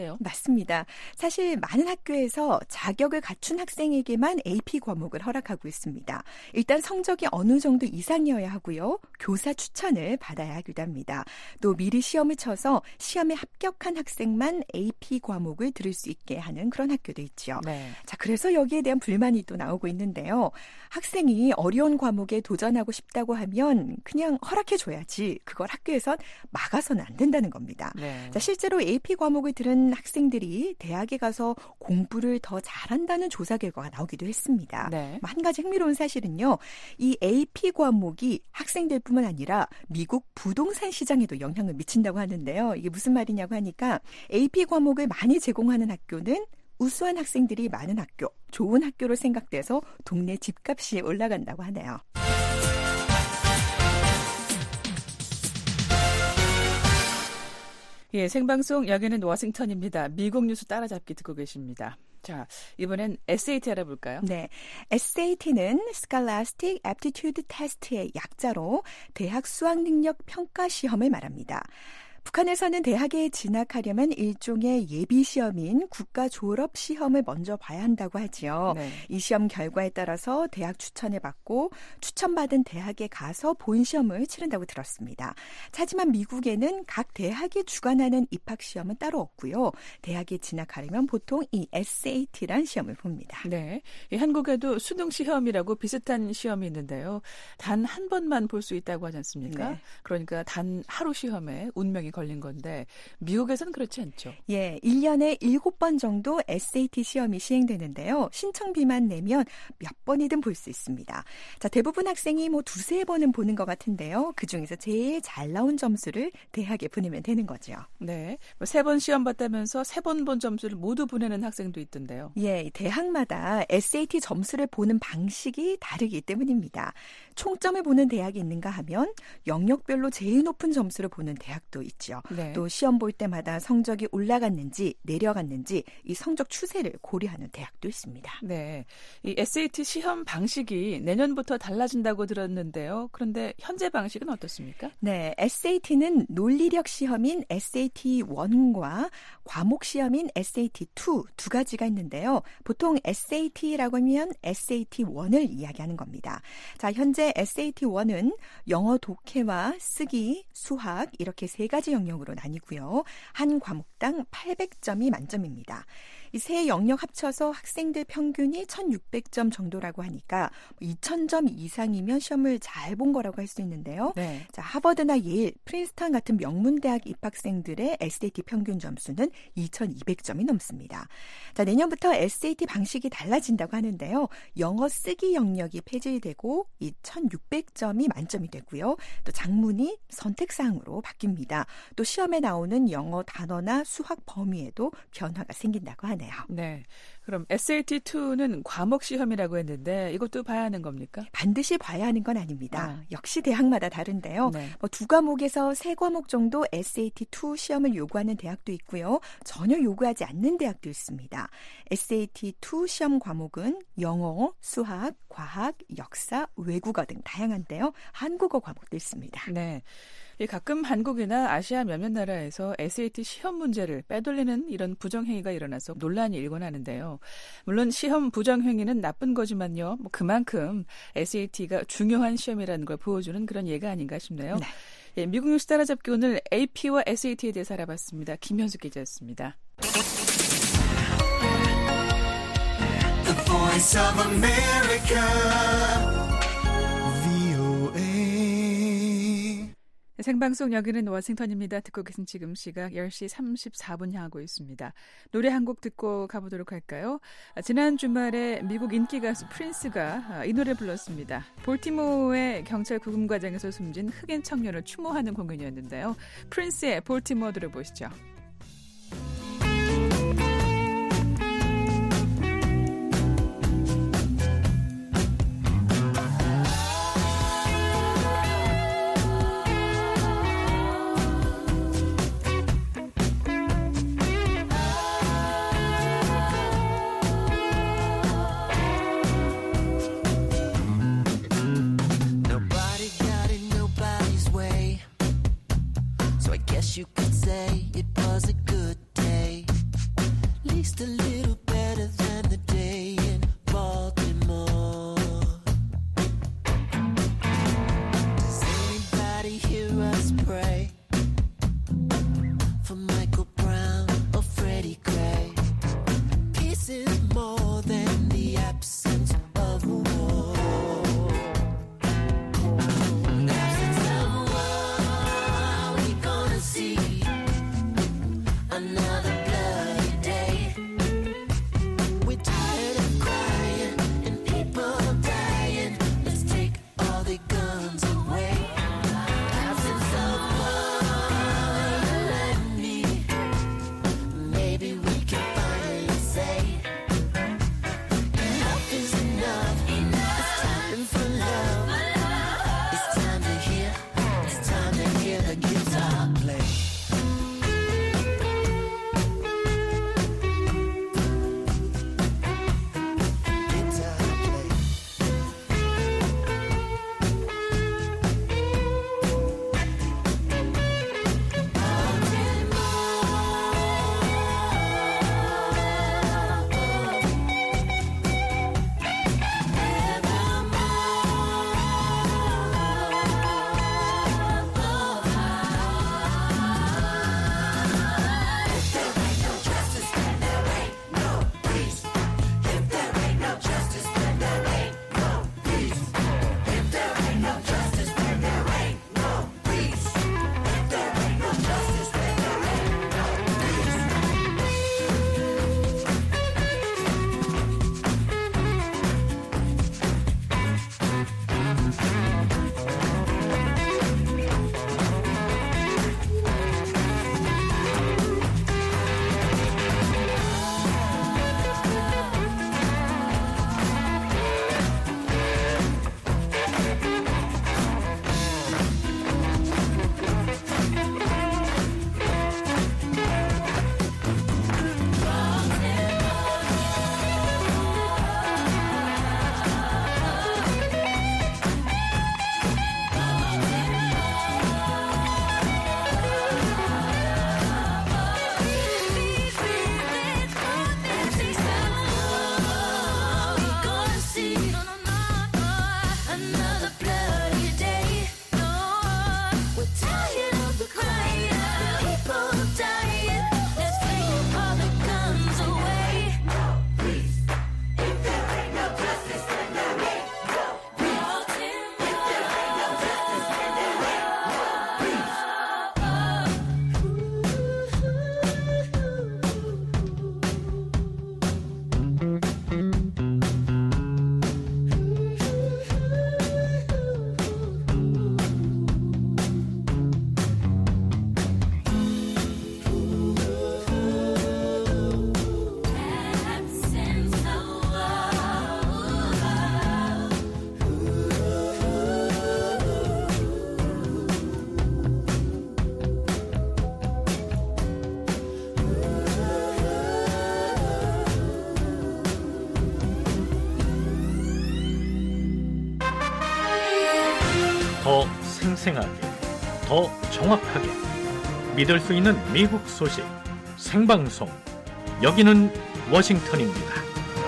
그렇습니다. 사실 많은 학교에서 자격을 갖춘 학생에게만 에이피 과목을 허락하고 있습니다. 일단 성적이 어느 정도 이상이어야 하고요. 교사 추천을 받아야 하기도 합니다. 또 미리 시험을 쳐서 시험에 합격한 학생만 에이피 과목을 들을 수 있게 하는 그런 학교도 있죠. 네. 자, 그래서 여기에 대한 불만이 또 나오고 있는데요. 학생이 어려운 과목에 도전하고 싶다고 하면 그냥 허락해줘야지 그걸 학교에선 막아서는 안 된다는 겁니다. 네. 자, 실제로 에이피 과목을 들은 학생들이 대학에 가서 공부를 더 잘한다는 조사 결과가 나오기도 했습니다. 네. 한 가지 흥미로운 사실은요. 이 에이피 과목이 학생들뿐만 아니라 미국 부동산 시장에도 영향을 미친다고 하는데요. 이게 무슨 말이냐고 하니까 에이피 과목을 많이 제공하는 학교는 우수한 학생들이 많은 학교, 좋은 학교로 생각돼서 동네 집값이 올라간다고 하네요. 예, 생방송 여기는 워싱턴입니다. 미국 뉴스 따라잡기 듣고 계십니다. 자, 이번엔 에스에이티 알아볼까요? 네, 에스에이티는 Scholastic Aptitude Test의 약자로 대학 수학능력 평가 시험을 말합니다. 북한에서는 대학에 진학하려면 일종의 예비시험인 국가 졸업 시험을 먼저 봐야 한다고 하지요. 네. 이 시험 결과에 따라서 대학 추천을 받고 추천받은 대학에 가서 본 시험을 치른다고 들었습니다. 하지만 미국에는 각 대학이 주관하는 입학시험은 따로 없고요. 대학에 진학하려면 보통 이 에스에이티란 시험을 봅니다. 네, 이 한국에도 수능 시험이라고 비슷한 시험이 있는데요. 단 한 번만 볼 수 있다고 하지 않습니까? 네. 그러니까 단 하루 시험에 운명이 걸린 건데 미국에서는 그렇지 않죠. 예, 일 년에 일곱 번 정도 에스에이티 시험이 시행되는데요. 신청비만 내면 몇 번이든 볼 수 있습니다. 자, 대부분 학생이 뭐 두세 번은 보는 것 같은데요. 그중에서 제일 잘 나온 점수를 대학에 보내면 되는 거죠. 네, 세 번 시험 봤다면서 세 번 본 점수를 모두 보내는 학생도 있던데요. 예, 대학마다 에스에이티 점수를 보는 방식이 다르기 때문입니다. 총점을 보는 대학이 있는가 하면 영역별로 제일 높은 점수를 보는 대학도 있죠. 네. 또 시험 볼 때마다 성적이 올라갔는지 내려갔는지 이 성적 추세를 고려하는 대학도 있습니다. 네, 이 에스에이티 시험 방식이 내년부터 달라진다고 들었는데요. 그런데 현재 방식은 어떻습니까? 네, 에스에이티는 논리력 시험인 에스에이티 원과 과목 시험인 에스에이티 투 두 가지가 있는데요. 보통 에스에이티라고 하면 에스에이티 원을 이야기하는 겁니다. 자, 현재 에스에이티 원은 영어 독해와 쓰기, 수학 이렇게 세 가지 영역으로 나뉘고요. 한 과목당 팔백 점이 만점입니다. 이 세 영역 합쳐서 학생들 평균이 천육백 점 정도라고 하니까 이천 점 이상이면 시험을 잘 본 거라고 할 수 있는데요. 네. 자, 하버드나 예일, 프린스턴 같은 명문대학 입학생들의 에스에이티 평균 점수는 이천이백 점이 넘습니다. 자, 내년부터 에스에이티 방식이 달라진다고 하는데요. 영어 쓰기 영역이 폐지되고 이 천육백 점이 만점이 되고요. 또 작문이 선택사항으로 바뀝니다. 또 시험에 나오는 영어 단어나 수학 범위에도 변화가 생긴다고 하네요. 네, 그럼 에스에이티 투는 과목 시험이라고 했는데 이것도 봐야 하는 겁니까? 반드시 봐야 하는 건 아닙니다. 아. 역시 대학마다 다른데요. 네. 뭐 두 과목에서 세 과목 정도 에스에이티 투 시험을 요구하는 대학도 있고요. 전혀 요구하지 않는 대학도 있습니다. 에스에이티 투 시험 과목은 영어, 수학, 과학, 역사, 외국어 등 다양한데요. 한국어 과목도 있습니다. 네. 가끔 한국이나 아시아 몇몇 나라에서 에스에이티 시험 문제를 빼돌리는 이런 부정행위가 일어나서 논란이 일곤 하는데요. 물론 시험 부정행위는 나쁜 거지만요. 뭐 그만큼 에스에이티가 중요한 시험이라는 걸 보여주는 그런 예가 아닌가 싶네요. 네. 예, 미국 뉴스 따라잡기 오늘 에이피와 에스에이티에 대해서 알아봤습니다. 김현숙 기자였습니다. The Voice of America. 생방송 여기는 워싱턴입니다. 듣고 계신 지금 시각 열 시 삼십사 분 향하고 있습니다. 노래 한 곡 듣고 가보도록 할까요? 지난 주말에 미국 인기 가수 프린스가 이 노래 불렀습니다. 볼티모어의 경찰 구금 과정에서 숨진 흑인 청년을 추모하는 공연이었는데요. 프린스의 볼티모어 들어보시죠. You could say it just a little better than the day in Baltimore. Does anybody hear us pray for Michael Brown or Freddie Gray? Peace is more than the absence of war. In absence of war, we gonna see another bloody day. We're tired of crying and people dying. Let's take all the guns away. Absence of war, you and me. Maybe we can finally say enough is enough. It's time for love. It's time to hear. It's time to hear the guitar play. Guitar play. Another bloody day. We're tired of the crying, people dying. Let's take all the guns away. If there ain't no justice, then there ain't no peace. If there ain't no justice, then there ain't absence of 더 생생하게, 더 정확하게 믿을 수 있는 미국 소식 생방송. 여기는 워싱턴입니다.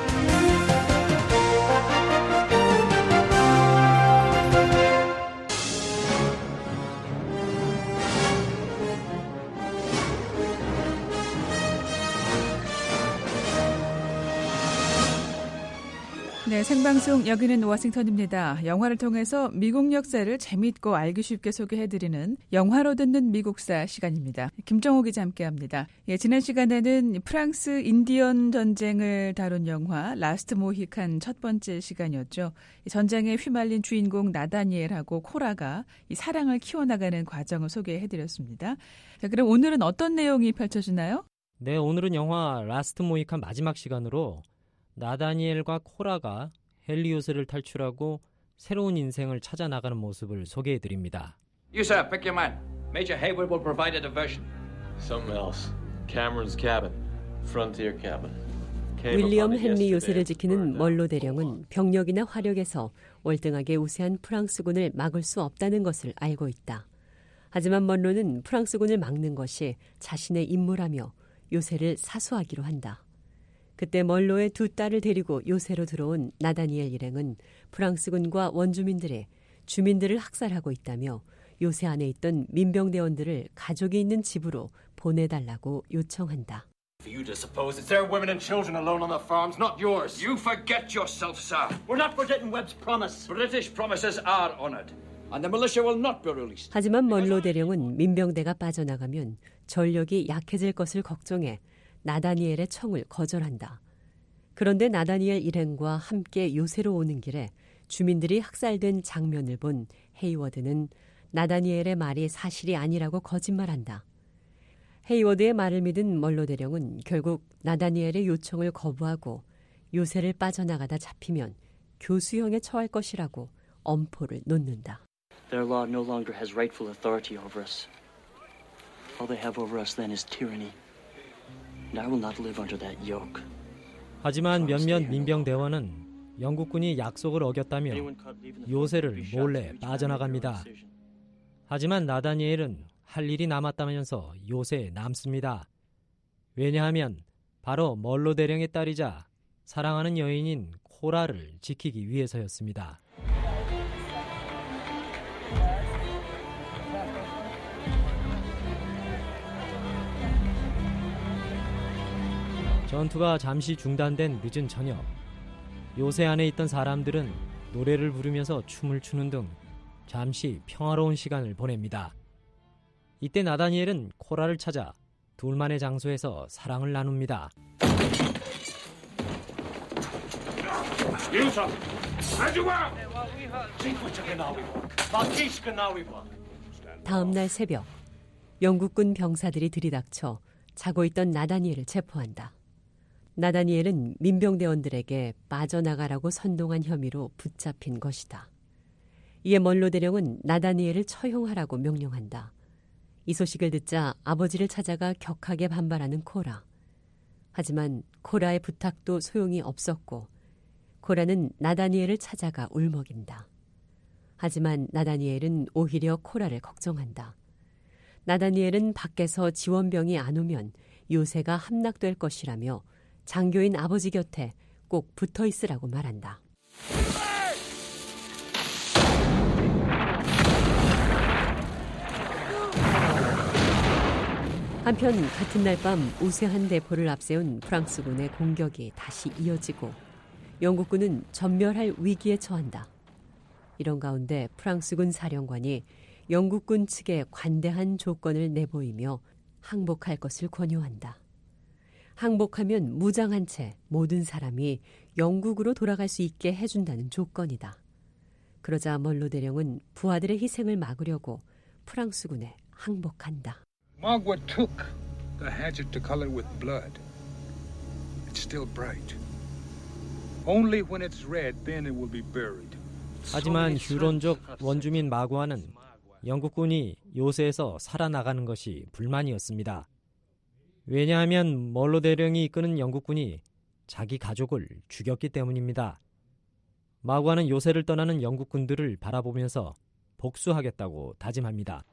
네, 생방송 여기는 워싱턴입니다. 영화를 통해서 미국 역사를 재미있고 알기 쉽게 소개해드리는 영화로 듣는 미국사 시간입니다. 김정호 기자 함께합니다. 예, 지난 시간에는 프랑스 인디언 전쟁을 다룬 영화 라스트 모히칸 첫 번째 시간이었죠. 전쟁에 휘말린 주인공 나다니엘하고 코라가 이 사랑을 키워나가는 과정을 소개해드렸습니다. 자, 그럼 오늘은 어떤 내용이 펼쳐지나요? 네, 오늘은 영화 라스트 모히칸 마지막 시간으로 나다니엘과 코라가 헬리오스를 탈출하고 새로운 인생을 찾아 나가는 모습을 소개해 드립니다. You sir, pick your man. Major Hayward will provide a diversion. Something else. Cameron's cabin. Frontier cabin. 윌리엄 헨리 요새를 지키는 멀로 대령은 병력이나 화력에서 월등하게 우세한 프랑스군을 막을 수 없다는 것을 알고 있다. 하지만 먼로는 프랑스군을 막는 것이 자신의 임무라며 요새를 사수하기로 한다. 그때 멀로의 두 딸을 데리고 요새로 들어온 나다니엘 일행은 프랑스군과 원주민들이 주민들을 학살하고 있다며 요새 안에 있던 민병대원들을 가족이 있는 집으로 보내달라고 요청한다. For you to suppose it's their women and children alone on the farms, not yours. You forget yourself, sir. We're not forgetting Webb's promise. British promises are honored, and the militia will not be released. 하지만 멀로 대령은 민병대가 빠져나가면 전력이 약해질 것을 걱정해 나다니엘의 청을 거절한다. 그런데 나다니엘 일행과 함께 요새로 오는 길에 주민들이 학살된 장면을 본 헤이워드는 나다니엘의 말이 사실이 아니라고 거짓말한다. 헤이워드의 말을 믿은 멀로 대령은 결국 나다니엘의 요청을 거부하고 요새를 빠져나가다 잡히면 교수형에 처할 것이라고 엄포를 놓는다. Their law no longer has rightful authority over us. All they have over us then is tyranny. And I will not live under that yoke. 하지만 몇몇 민병대원은 영국군이 약속을 어겼다며 요새를 몰래 빠져나갑니다. 하지만 나다니엘은 할 일이 남았다면서 요새에 남습니다. 왜냐하면 바로 멀로 대령의 딸이자 사랑하는 여인인 코라를 지키기 위해서였습니다. 전투가 잠시 중단된 늦은 저녁, 요새 안에 있던 사람들은 노래를 부르면서 춤을 추는 등 잠시 평화로운 시간을 보냅니다. 이때 나다니엘은 코라를 찾아 둘만의 장소에서 사랑을 나눕니다. 다음 날 새벽, 영국군 병사들이 들이닥쳐 자고 있던 나다니엘을 체포한다. 나다니엘은 민병대원들에게 빠져나가라고 선동한 혐의로 붙잡힌 것이다. 이에 멀로 대령은 나다니엘을 처형하라고 명령한다. 이 소식을 듣자 아버지를 찾아가 격하게 반발하는 코라. 하지만 코라의 부탁도 소용이 없었고 코라는 나다니엘을 찾아가 울먹인다. 하지만 나다니엘은 오히려 코라를 걱정한다. 나다니엘은 밖에서 지원병이 안 오면 요새가 함락될 것이라며 장교인 아버지 곁에 꼭 붙어 있으라고 말한다. 한편 같은 날 밤 우세한 대포를 앞세운 프랑스군의 공격이 다시 이어지고 영국군은 전멸할 위기에 처한다. 이런 가운데 프랑스군 사령관이 영국군 측에 관대한 조건을 내보이며 항복할 것을 권유한다. 항복하면 무장한 채 모든 사람이 영국으로 돌아갈 수 있게 해준다는 조건이다. 그러자 멀로 대령은 부하들의 희생을 막으려고 프랑스군에 항복한다. Margaret took the hatchet to color with blood. It's still bright. Only when it's red, then it will be buried. 하지만 휴론족 원주민 마구아는 영국군이 요새에서 살아나가는 것이 불만이었습니다. 왜냐하면 멀로 대령이 이끄는 영국군이 자기 가족을 죽였기 때문입니다. 마구아는 요새를 떠나는 영국군들을 바라보면서 복수하겠다고 다짐합니다.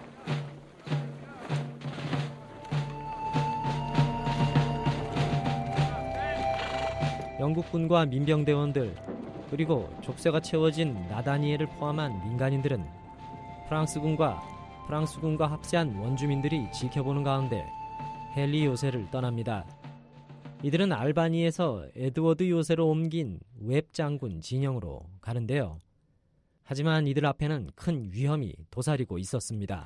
영국군과 민병대원들 그리고 족쇄가 채워진 나다니엘을 포함한 민간인들은 프랑스군과 프랑스군과 합세한 원주민들이 지켜보는 가운데 헨리 요새를 떠납니다. 이들은 알바니에서 에드워드 요새로 옮긴 웹 장군 진영으로 가는데요. 하지만 이들 앞에는 큰 위험이 도사리고 있었습니다.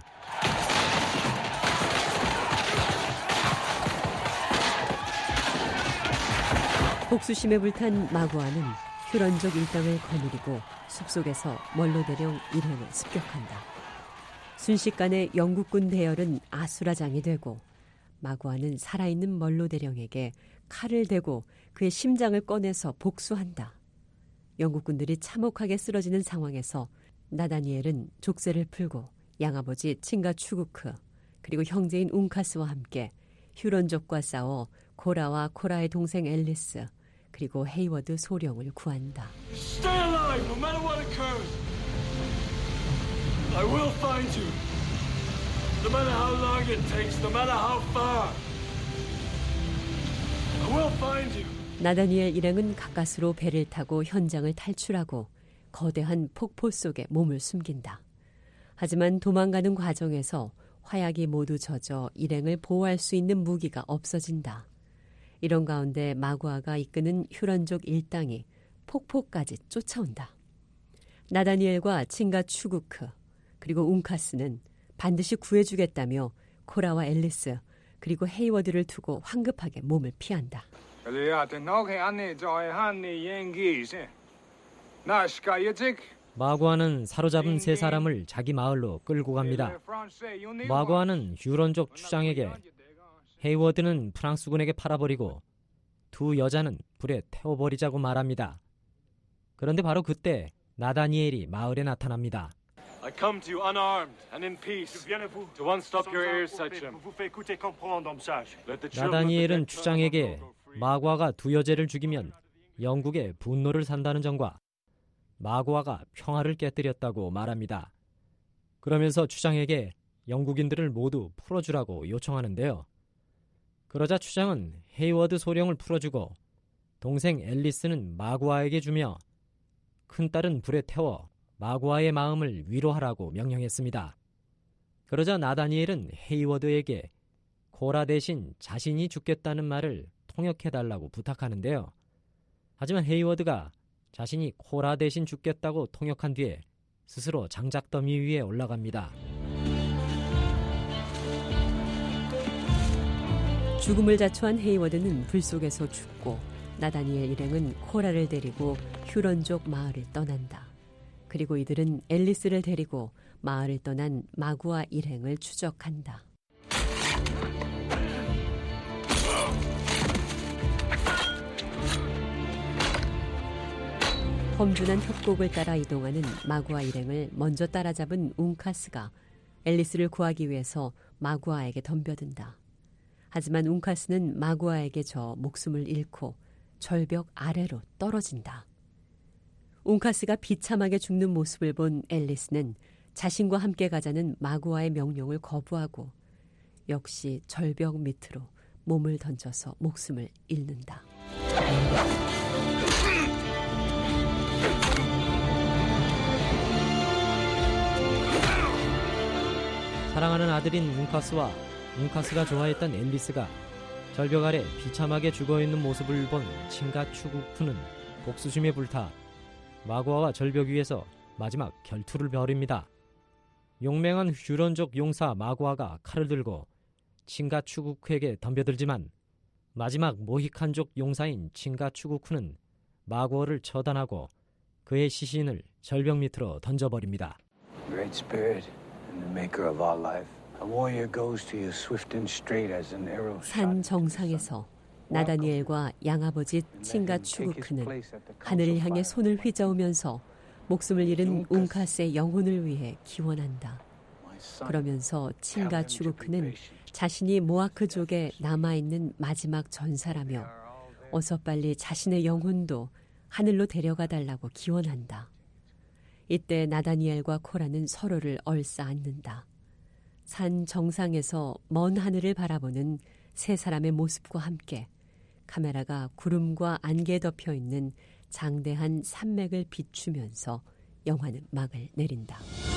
복수심에 불탄 마구아는 휴런족 일당을 거느리고 숲속에서 멀로 대령 일행을 습격한다. 순식간에 영국군 대열은 아수라장이 되고 마구아는 살아있는 멀로 대령에게 칼을 대고 그의 심장을 꺼내서 복수한다. 영국군들이 참혹하게 쓰러지는 상황에서 나다니엘은 족쇄를 풀고 양아버지 칭가 추구크 그리고 형제인 웅카스와 함께 휴런족과 싸워 코라와 코라의 동생 앨리스 그리고 헤이워드 소령을 구한다. Stay alive, no matter what occurs. I will find you. No matter how long it takes, no matter how far. I will 나다니엘 일행은 가까스로 배를 타고 현장을 탈출하고 거대한 폭포 속에 몸을 숨긴다. 하지만 도망가는 과정에서 화약이 모두 젖어 일행을 보호할 수 있는 무기가 없어진다. 이런 가운데 마구아가 이끄는 휴런족 일당이 폭포까지 쫓아온다. 나다니엘과 친가 추구크 그리고 웅카스는 반드시 구해주겠다며 코라와 앨리스 그리고 헤이워드를 두고 황급하게 몸을 피한다. 마구아는 사로잡은 세 사람을 자기 마을로 끌고 갑니다. 마구아는 휴런족 추장에게, 헤이워드는 프랑스군에게 팔아버리고 두 여자는 불에 태워버리자고 말합니다. 그런데 바로 그때 나다니엘이 마을에 나타납니다. I come to you unarmed and in peace to unstop your ears, Sachem. 나다니엘은 추장에게 마구아가 두 여자를 죽이면 영국의 분노를 산다는 점과 마구아가 평화를 깨뜨렸다고 말합니다. 그러면서 추장에게 영국인들을 모두 풀어주라고 요청하는데요. 그러자 추장은 헤이워드 소령을 풀어주고 동생 앨리스는 마구아에게 주며 큰딸은 불에 태워 마구아의 마음을 위로하라고 명령했습니다. 그러자 나다니엘은 헤이워드에게 코라 대신 자신이 죽겠다는 말을 통역해달라고 부탁하는데요. 하지만 헤이워드가 자신이 코라 대신 죽겠다고 통역한 뒤에 스스로 장작더미 위에 올라갑니다. 죽음을 자초한 헤이워드는 불 속에서 죽고 나다니엘 일행은 코라를 데리고 휴런족 마을을 떠난다. 그리고 이들은 앨리스를 데리고 마을을 떠난 마구아 일행을 추적한다. 험준한 협곡을 따라 이동하는 마구아 일행을 먼저 따라잡은 웅카스가 앨리스를 구하기 위해서 마구아에게 덤벼든다. 하지만 웅카스는 마구아에게 져 목숨을 잃고 절벽 아래로 떨어진다. 웅카스가 비참하게 죽는 모습을 본 앨리스는 자신과 함께 가자는 마구아의 명령을 거부하고 역시 절벽 밑으로 몸을 던져서 목숨을 잃는다. 사랑하는 아들인 웅카스와 웅카스가 좋아했던 앨리스가 절벽 아래 비참하게 죽어있는 모습을 본 친가 추구쿠는 복수심에 불타 마구아와 절벽 위에서 마지막 결투를 벌입니다. 용맹한 휴런족 용사 마구아가 칼을 들고 친가 추구쿠에게 덤벼들지만 마지막 모히칸족 용사인 친가 추구쿠는 마구아를 처단하고 그의 시신을 절벽 밑으로 던져버립니다. Great Spirit and the maker of our life. A warrior goes to you swift and straight as an arrow shot. 산 정상에서 나다니엘과 양아버지 친가 추구크는 하늘을 향해 손을 휘저으면서 목숨을 잃은 웅카스의 영혼을 위해 기원한다. 그러면서 친가 추구크는 자신이 모아크족에 남아있는 마지막 전사라며 어서 빨리 자신의 영혼도 하늘로 데려가달라고 기원한다. 이때 나다니엘과 코라는 서로를 얼싸안는다. 산 정상에서 먼 하늘을 바라보는 세 사람의 모습과 함께 카메라가 구름과 안개에 덮여있는 장대한 산맥을 비추면서 영화는 막을 내린다.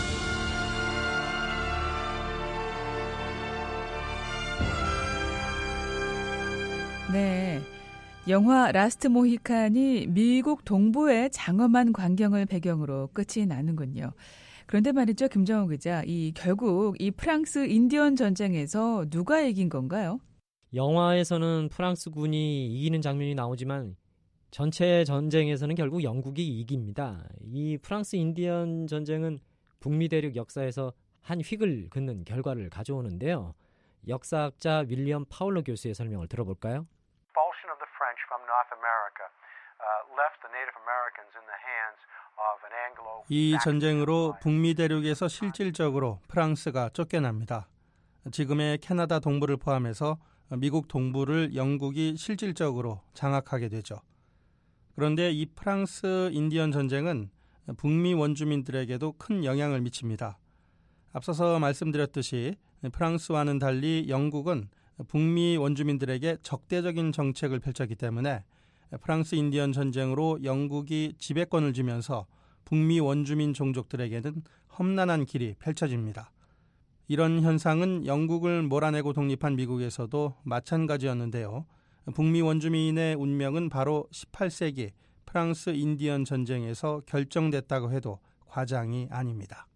네, 영화 라스트 모히칸이 미국 동부의 장엄한 광경을 배경으로 끝이 나는군요. 그런데 말이죠, 김정우 기자, 이 결국 이 프랑스 인디언 전쟁에서 누가 이긴 건가요? 영화에서는 프랑스군이 이기는 장면이 나오지만 전체 전쟁에서는 결국 영국이 이깁니다. 이 프랑스 인디언 전쟁은 북미 대륙 역사에서 한 획을 긋는 결과를 가져오는데요. 역사학자 윌리엄 파울러 교수의 설명을 들어볼까요? Expulsion of the French from North America uh, left the Native Americans in the hands of an Anglo. 이 전쟁으로 북미 대륙에서 실질적으로 프랑스가 쫓겨납니다. 지금의 캐나다 동부를 포함해서 미국 동부를 영국이 실질적으로 장악하게 되죠. 그런데 이 프랑스 인디언 전쟁은 북미 원주민들에게도 큰 영향을 미칩니다. 앞서서 말씀드렸듯이 프랑스와는 달리 영국은 북미 원주민들에게 적대적인 정책을 펼쳤기 때문에 프랑스 인디언 전쟁으로 영국이 지배권을 쥐면서 북미 원주민 종족들에게는 험난한 길이 펼쳐집니다. 이런 현상은 영국을 몰아내고 독립한 미국에서도 마찬가지였는데요. 북미 원주민의 운명은 바로 십팔 세기 프랑스 인디언 전쟁에서 결정됐다고 해도 과장이 아닙니다.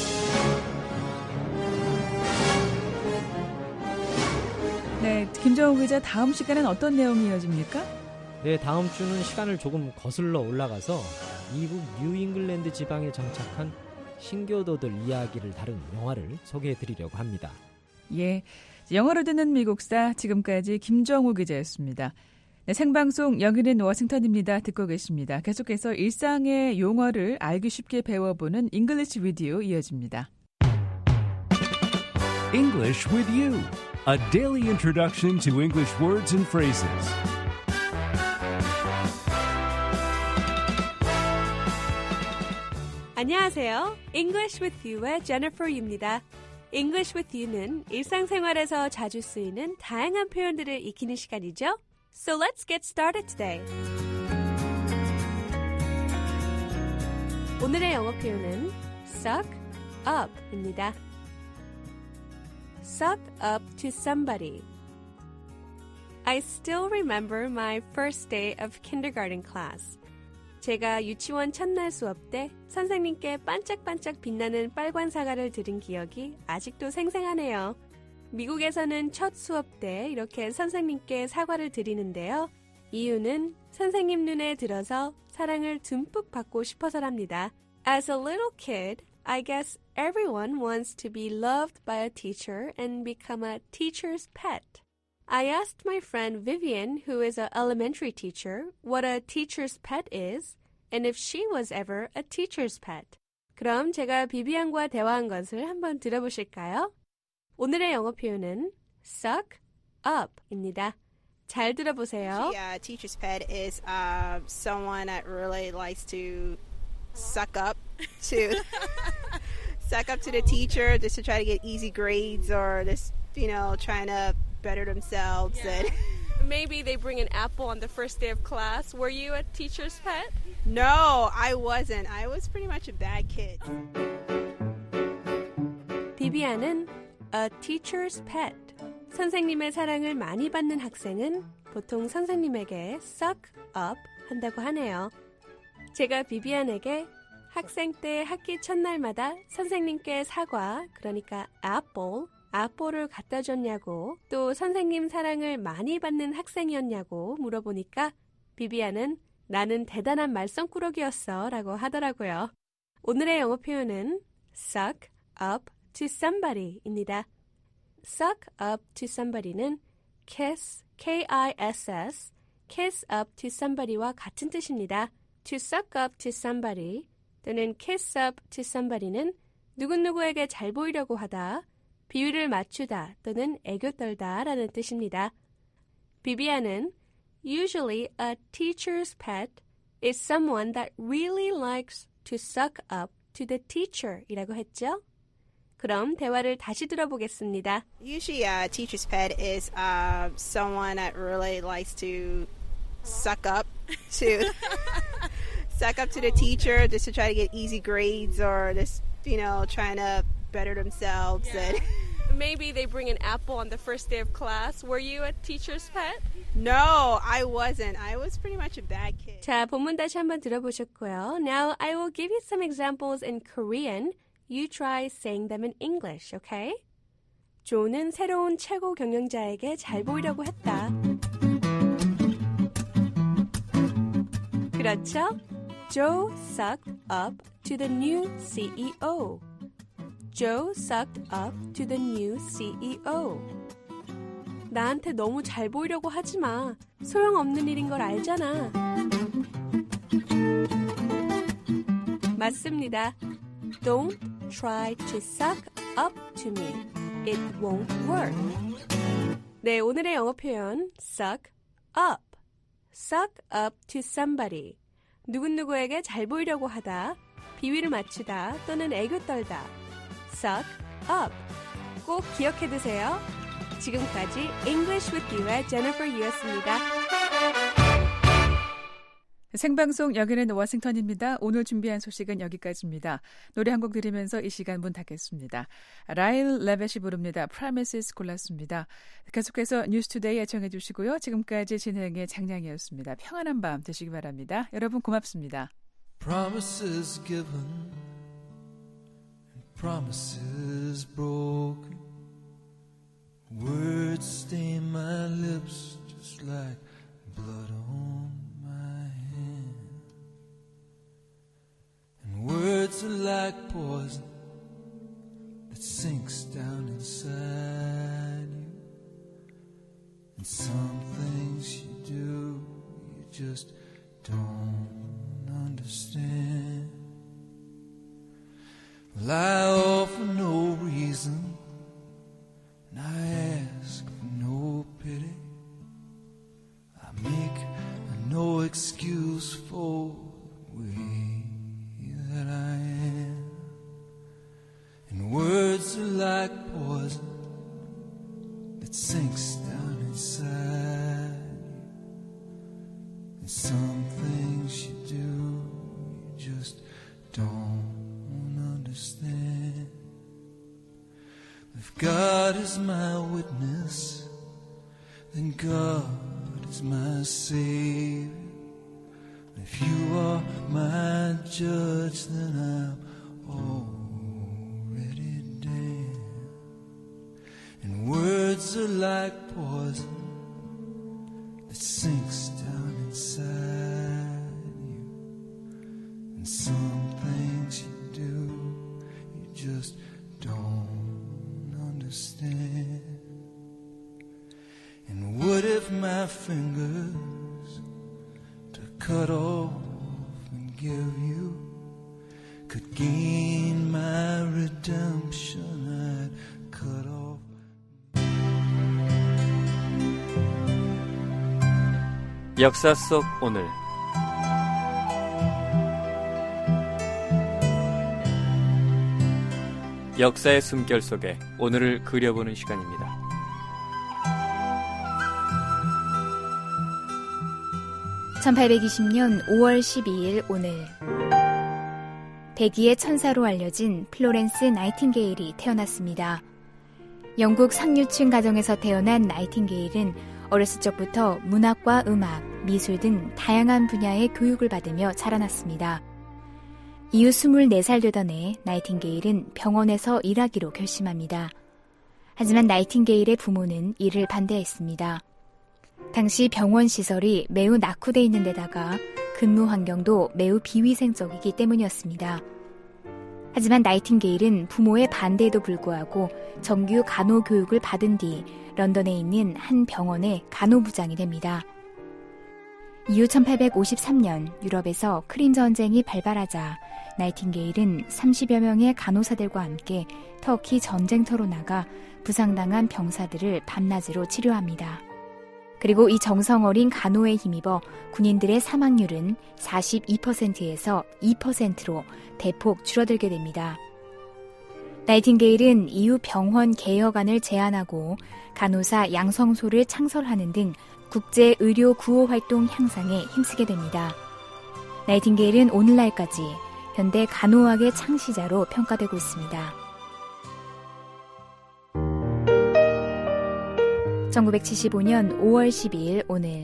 네, 김정우 기자, 다음 시간엔 어떤 내용이 이어집니까? 네, 다음 주는 시간을 조금 거슬러 올라가서 미국 뉴잉글랜드 지방에 정착한 신교도들 이야기를 다룬 영화를 소개해드리려고 합니다. 예, 영화로 듣는 미국사, 지금까지 김정우 기자였습니다. 네, 생방송 여기는 워싱턴입니다. 듣고 계십니다. 계속해서 일상의 용어를 알기 쉽게 배워보는 English with You 이어집니다. English with You, a daily introduction to English words and phrases. 안녕하세요. English with You의 Jennifer입니다. English with You는 일상생활에서 자주 쓰이는 다양한 표현들을 익히는 시간이죠. So let's get started today. 오늘의 영어 표현은 suck up입니다. Suck up to somebody. I still remember my first day of kindergarten class. 제가 유치원 첫날 수업 때 선생님께 반짝반짝 빛나는 빨간 사과를 들은 기억이 아직도 생생하네요. 미국에서는 첫 수업 때 이렇게 선생님께 사과를 드리는데요. 이유는 선생님 눈에 들어서 사랑을 듬뿍 받고 싶어서랍니다. As a little kid, I guess everyone wants to be loved by a teacher and become a teacher's pet. I asked my friend Vivian, who is an elementary teacher, what a teacher's pet is, and if she was ever a teacher's pet. 그럼 제가 비비안과 대화한 것을 한번 들어보실까요? 오늘의 영어 표현은 suck up입니다. 잘 들어보세요. Yeah, teacher's pet is uh, someone that really likes to suck up to suck up to the teacher just to try to get easy grades or just, you know, trying to better themselves. Yeah. And maybe they bring an apple on the first day of class. Were you a teacher's pet? No, I wasn't. I was pretty much a bad kid. 비비안은 a teacher's pet. 선생님의 사랑을 많이 받는 학생은 보통 선생님에게 suck up 한다고 하네요. 제가 비비안에게 학생 때 학기 첫날마다 선생님께 사과, 그러니까 apple, apple을 갖다 줬냐고, 또 선생님 사랑을 많이 받는 학생이었냐고 물어보니까 비비안은 나는 대단한 말썽꾸러기였어 라고 하더라고요. 오늘의 영어 표현은 suck up to somebody입니다. suck up to somebody는 kiss, K-I-S-S, kiss up to somebody와 같은 뜻입니다. to suck up to somebody 또는 kiss up to somebody는 누구누구에게 잘 보이려고 하다, 비위를 맞추다 또는 애교 떨다 라는 뜻입니다. 비비안은 usually a teacher's pet is someone that really likes to suck up to the teacher 이라고 했죠? 그럼 대화를 다시 들어보겠습니다. Usually a teacher's pet is uh, someone that really likes to suck up to suck up to the teacher just to try to get easy grades or just, you know, trying to better themselves. Yeah. And maybe they bring an apple on the first day of class. Were you a teacher's pet? No, I wasn't. I was pretty much a bad kid. 자, 본문 다시 한번 들어보셨고요. Now I will give you some examples in Korean. You try saying them in English, okay? 조는 새로운 최고 경영자에게 잘 보이려고 했다. 그렇죠? Joe sucked up to the new C E O. Joe sucked up to the new C E O. 나한테 너무 잘 보이려고 하지 마. 소용없는 일인 걸 알잖아. 맞습니다. Don't try to suck up to me. It won't work. 네, 오늘의 영어 표현 suck up. suck up to somebody. 누구누구에게 잘 보이려고 하다, 비위를 맞추다 또는 애교 떨다. suck up. 꼭 기억해두세요. 지금까지 English with You의 Jennifer Yu였습니다. 생방송 여기는 워싱턴입니다. 오늘 준비한 소식은 여기까지입니다. 노래 한 곡 들으면서 이 시간 문 닫겠습니다. 라일 레벳이 부릅니다. Promises 골랐습니다. 계속해서 뉴스투데이 애청해 주시고요. 지금까지 진행의 장량이었습니다. 평안한 밤 되시기 바랍니다. 여러분 고맙습니다. Promises given and promises broken. Words stain my lips just like blood on my hand. And words are like poison that sinks down inside you. And some things you do, you just don't understand. Well, I offer no reason, and I ask for no pity. I make no excuse for the way that I am. And words are like poison that sinks down inside you. And some things you do, you just don't understand. If God is my witness, then God is my Savior. If you are my judge, then I'm already damned. And words are like poison that sinks down inside you. And some things you do, you just don't understand. And what if my fingers to cut off and give you could gain my redemption? I'd cut off. 역사 속 오늘 역사의 숨결 속에 오늘을 그려보는 시간입니다. 천팔백이십 년 오월 십이일 오늘 백의의 천사로 알려진 플로렌스 나이팅게일이 태어났습니다. 영국 상류층 가정에서 태어난 나이팅게일은 어렸을 적부터 문학과 음악, 미술 등 다양한 분야의 교육을 받으며 자라났습니다. 이후 스물네 살 되던 해 나이팅게일은 병원에서 일하기로 결심합니다. 하지만 나이팅게일의 부모는 이를 반대했습니다. 당시 병원 시설이 매우 낙후돼 있는 데다가 근무 환경도 매우 비위생적이기 때문이었습니다. 하지만 나이팅게일은 부모의 반대에도 불구하고 정규 간호 교육을 받은 뒤 런던에 있는 한 병원의 간호부장이 됩니다. 이후 천팔백오십삼 년 유럽에서 크림 전쟁이 발발하자 나이팅게일은 삼십여 명의 간호사들과 함께 터키 전쟁터로 나가 부상당한 병사들을 밤낮으로 치료합니다. 그리고 이 정성 어린 간호에 힘입어 군인들의 사망률은 사십이 퍼센트에서 이 퍼센트로 대폭 줄어들게 됩니다. 나이팅게일은 이후 병원 개혁안을 제안하고 간호사 양성소를 창설하는 등 국제 의료 구호 활동 향상에 힘쓰게 됩니다. 나이팅게일은 오늘날까지 현대 간호학의 창시자로 평가되고 있습니다. 천구백칠십오 년 오월 십이일 오늘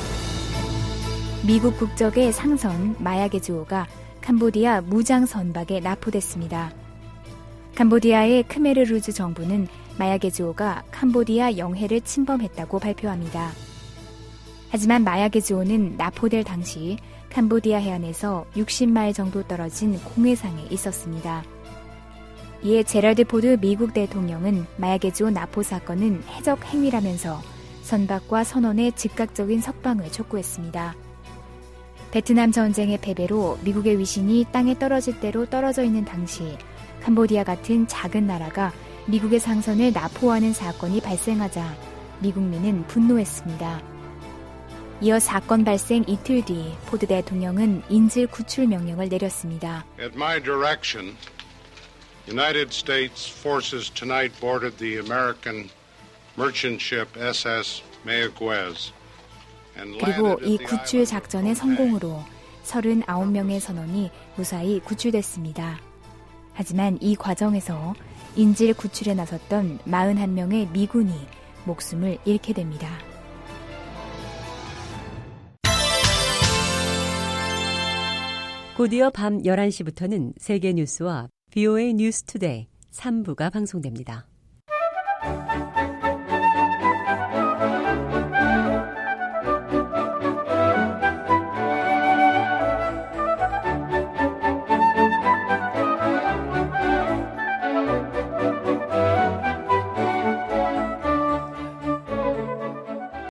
미국 국적의 상선 마야게즈오가 캄보디아 무장 선박에 납포됐습니다. 캄보디아의 크메르루즈 정부는 마야게즈오가 캄보디아 영해를 침범했다고 발표합니다. 하지만 마야게즈오는 납포될 당시 캄보디아 해안에서 육십 마일 정도 떨어진 공해상에 있었습니다. 이에 제럴드 포드 미국 대통령은 마야게즈오 납포 사건은 해적 행위라면서 선박과 선원의 즉각적인 석방을 촉구했습니다. 베트남 전쟁의 패배로 미국의 위신이 땅에 떨어질 대로 떨어져 있는 당시 캄보디아 같은 작은 나라가 미국의 상선을 납포하는 사건이 발생하자 미국민은 분노했습니다. 이어 사건 발생 이틀 뒤 포드 대통령은 인질 구출 명령을 내렸습니다. At my direction, United States forces tonight boarded the American merchant ship S S Mayaguez. 그리고 이 구출 작전의 성공으로 서른아홉 명의 선원이 무사히 구출됐습니다. 하지만 이 과정에서 인질 구출에 나섰던 사십일 명의 미군이 목숨을 잃게 됩니다. 곧이어 밤 열한 시부터는 세계 뉴스와 브이오에이 뉴스 투데이 삼 부가 방송됩니다.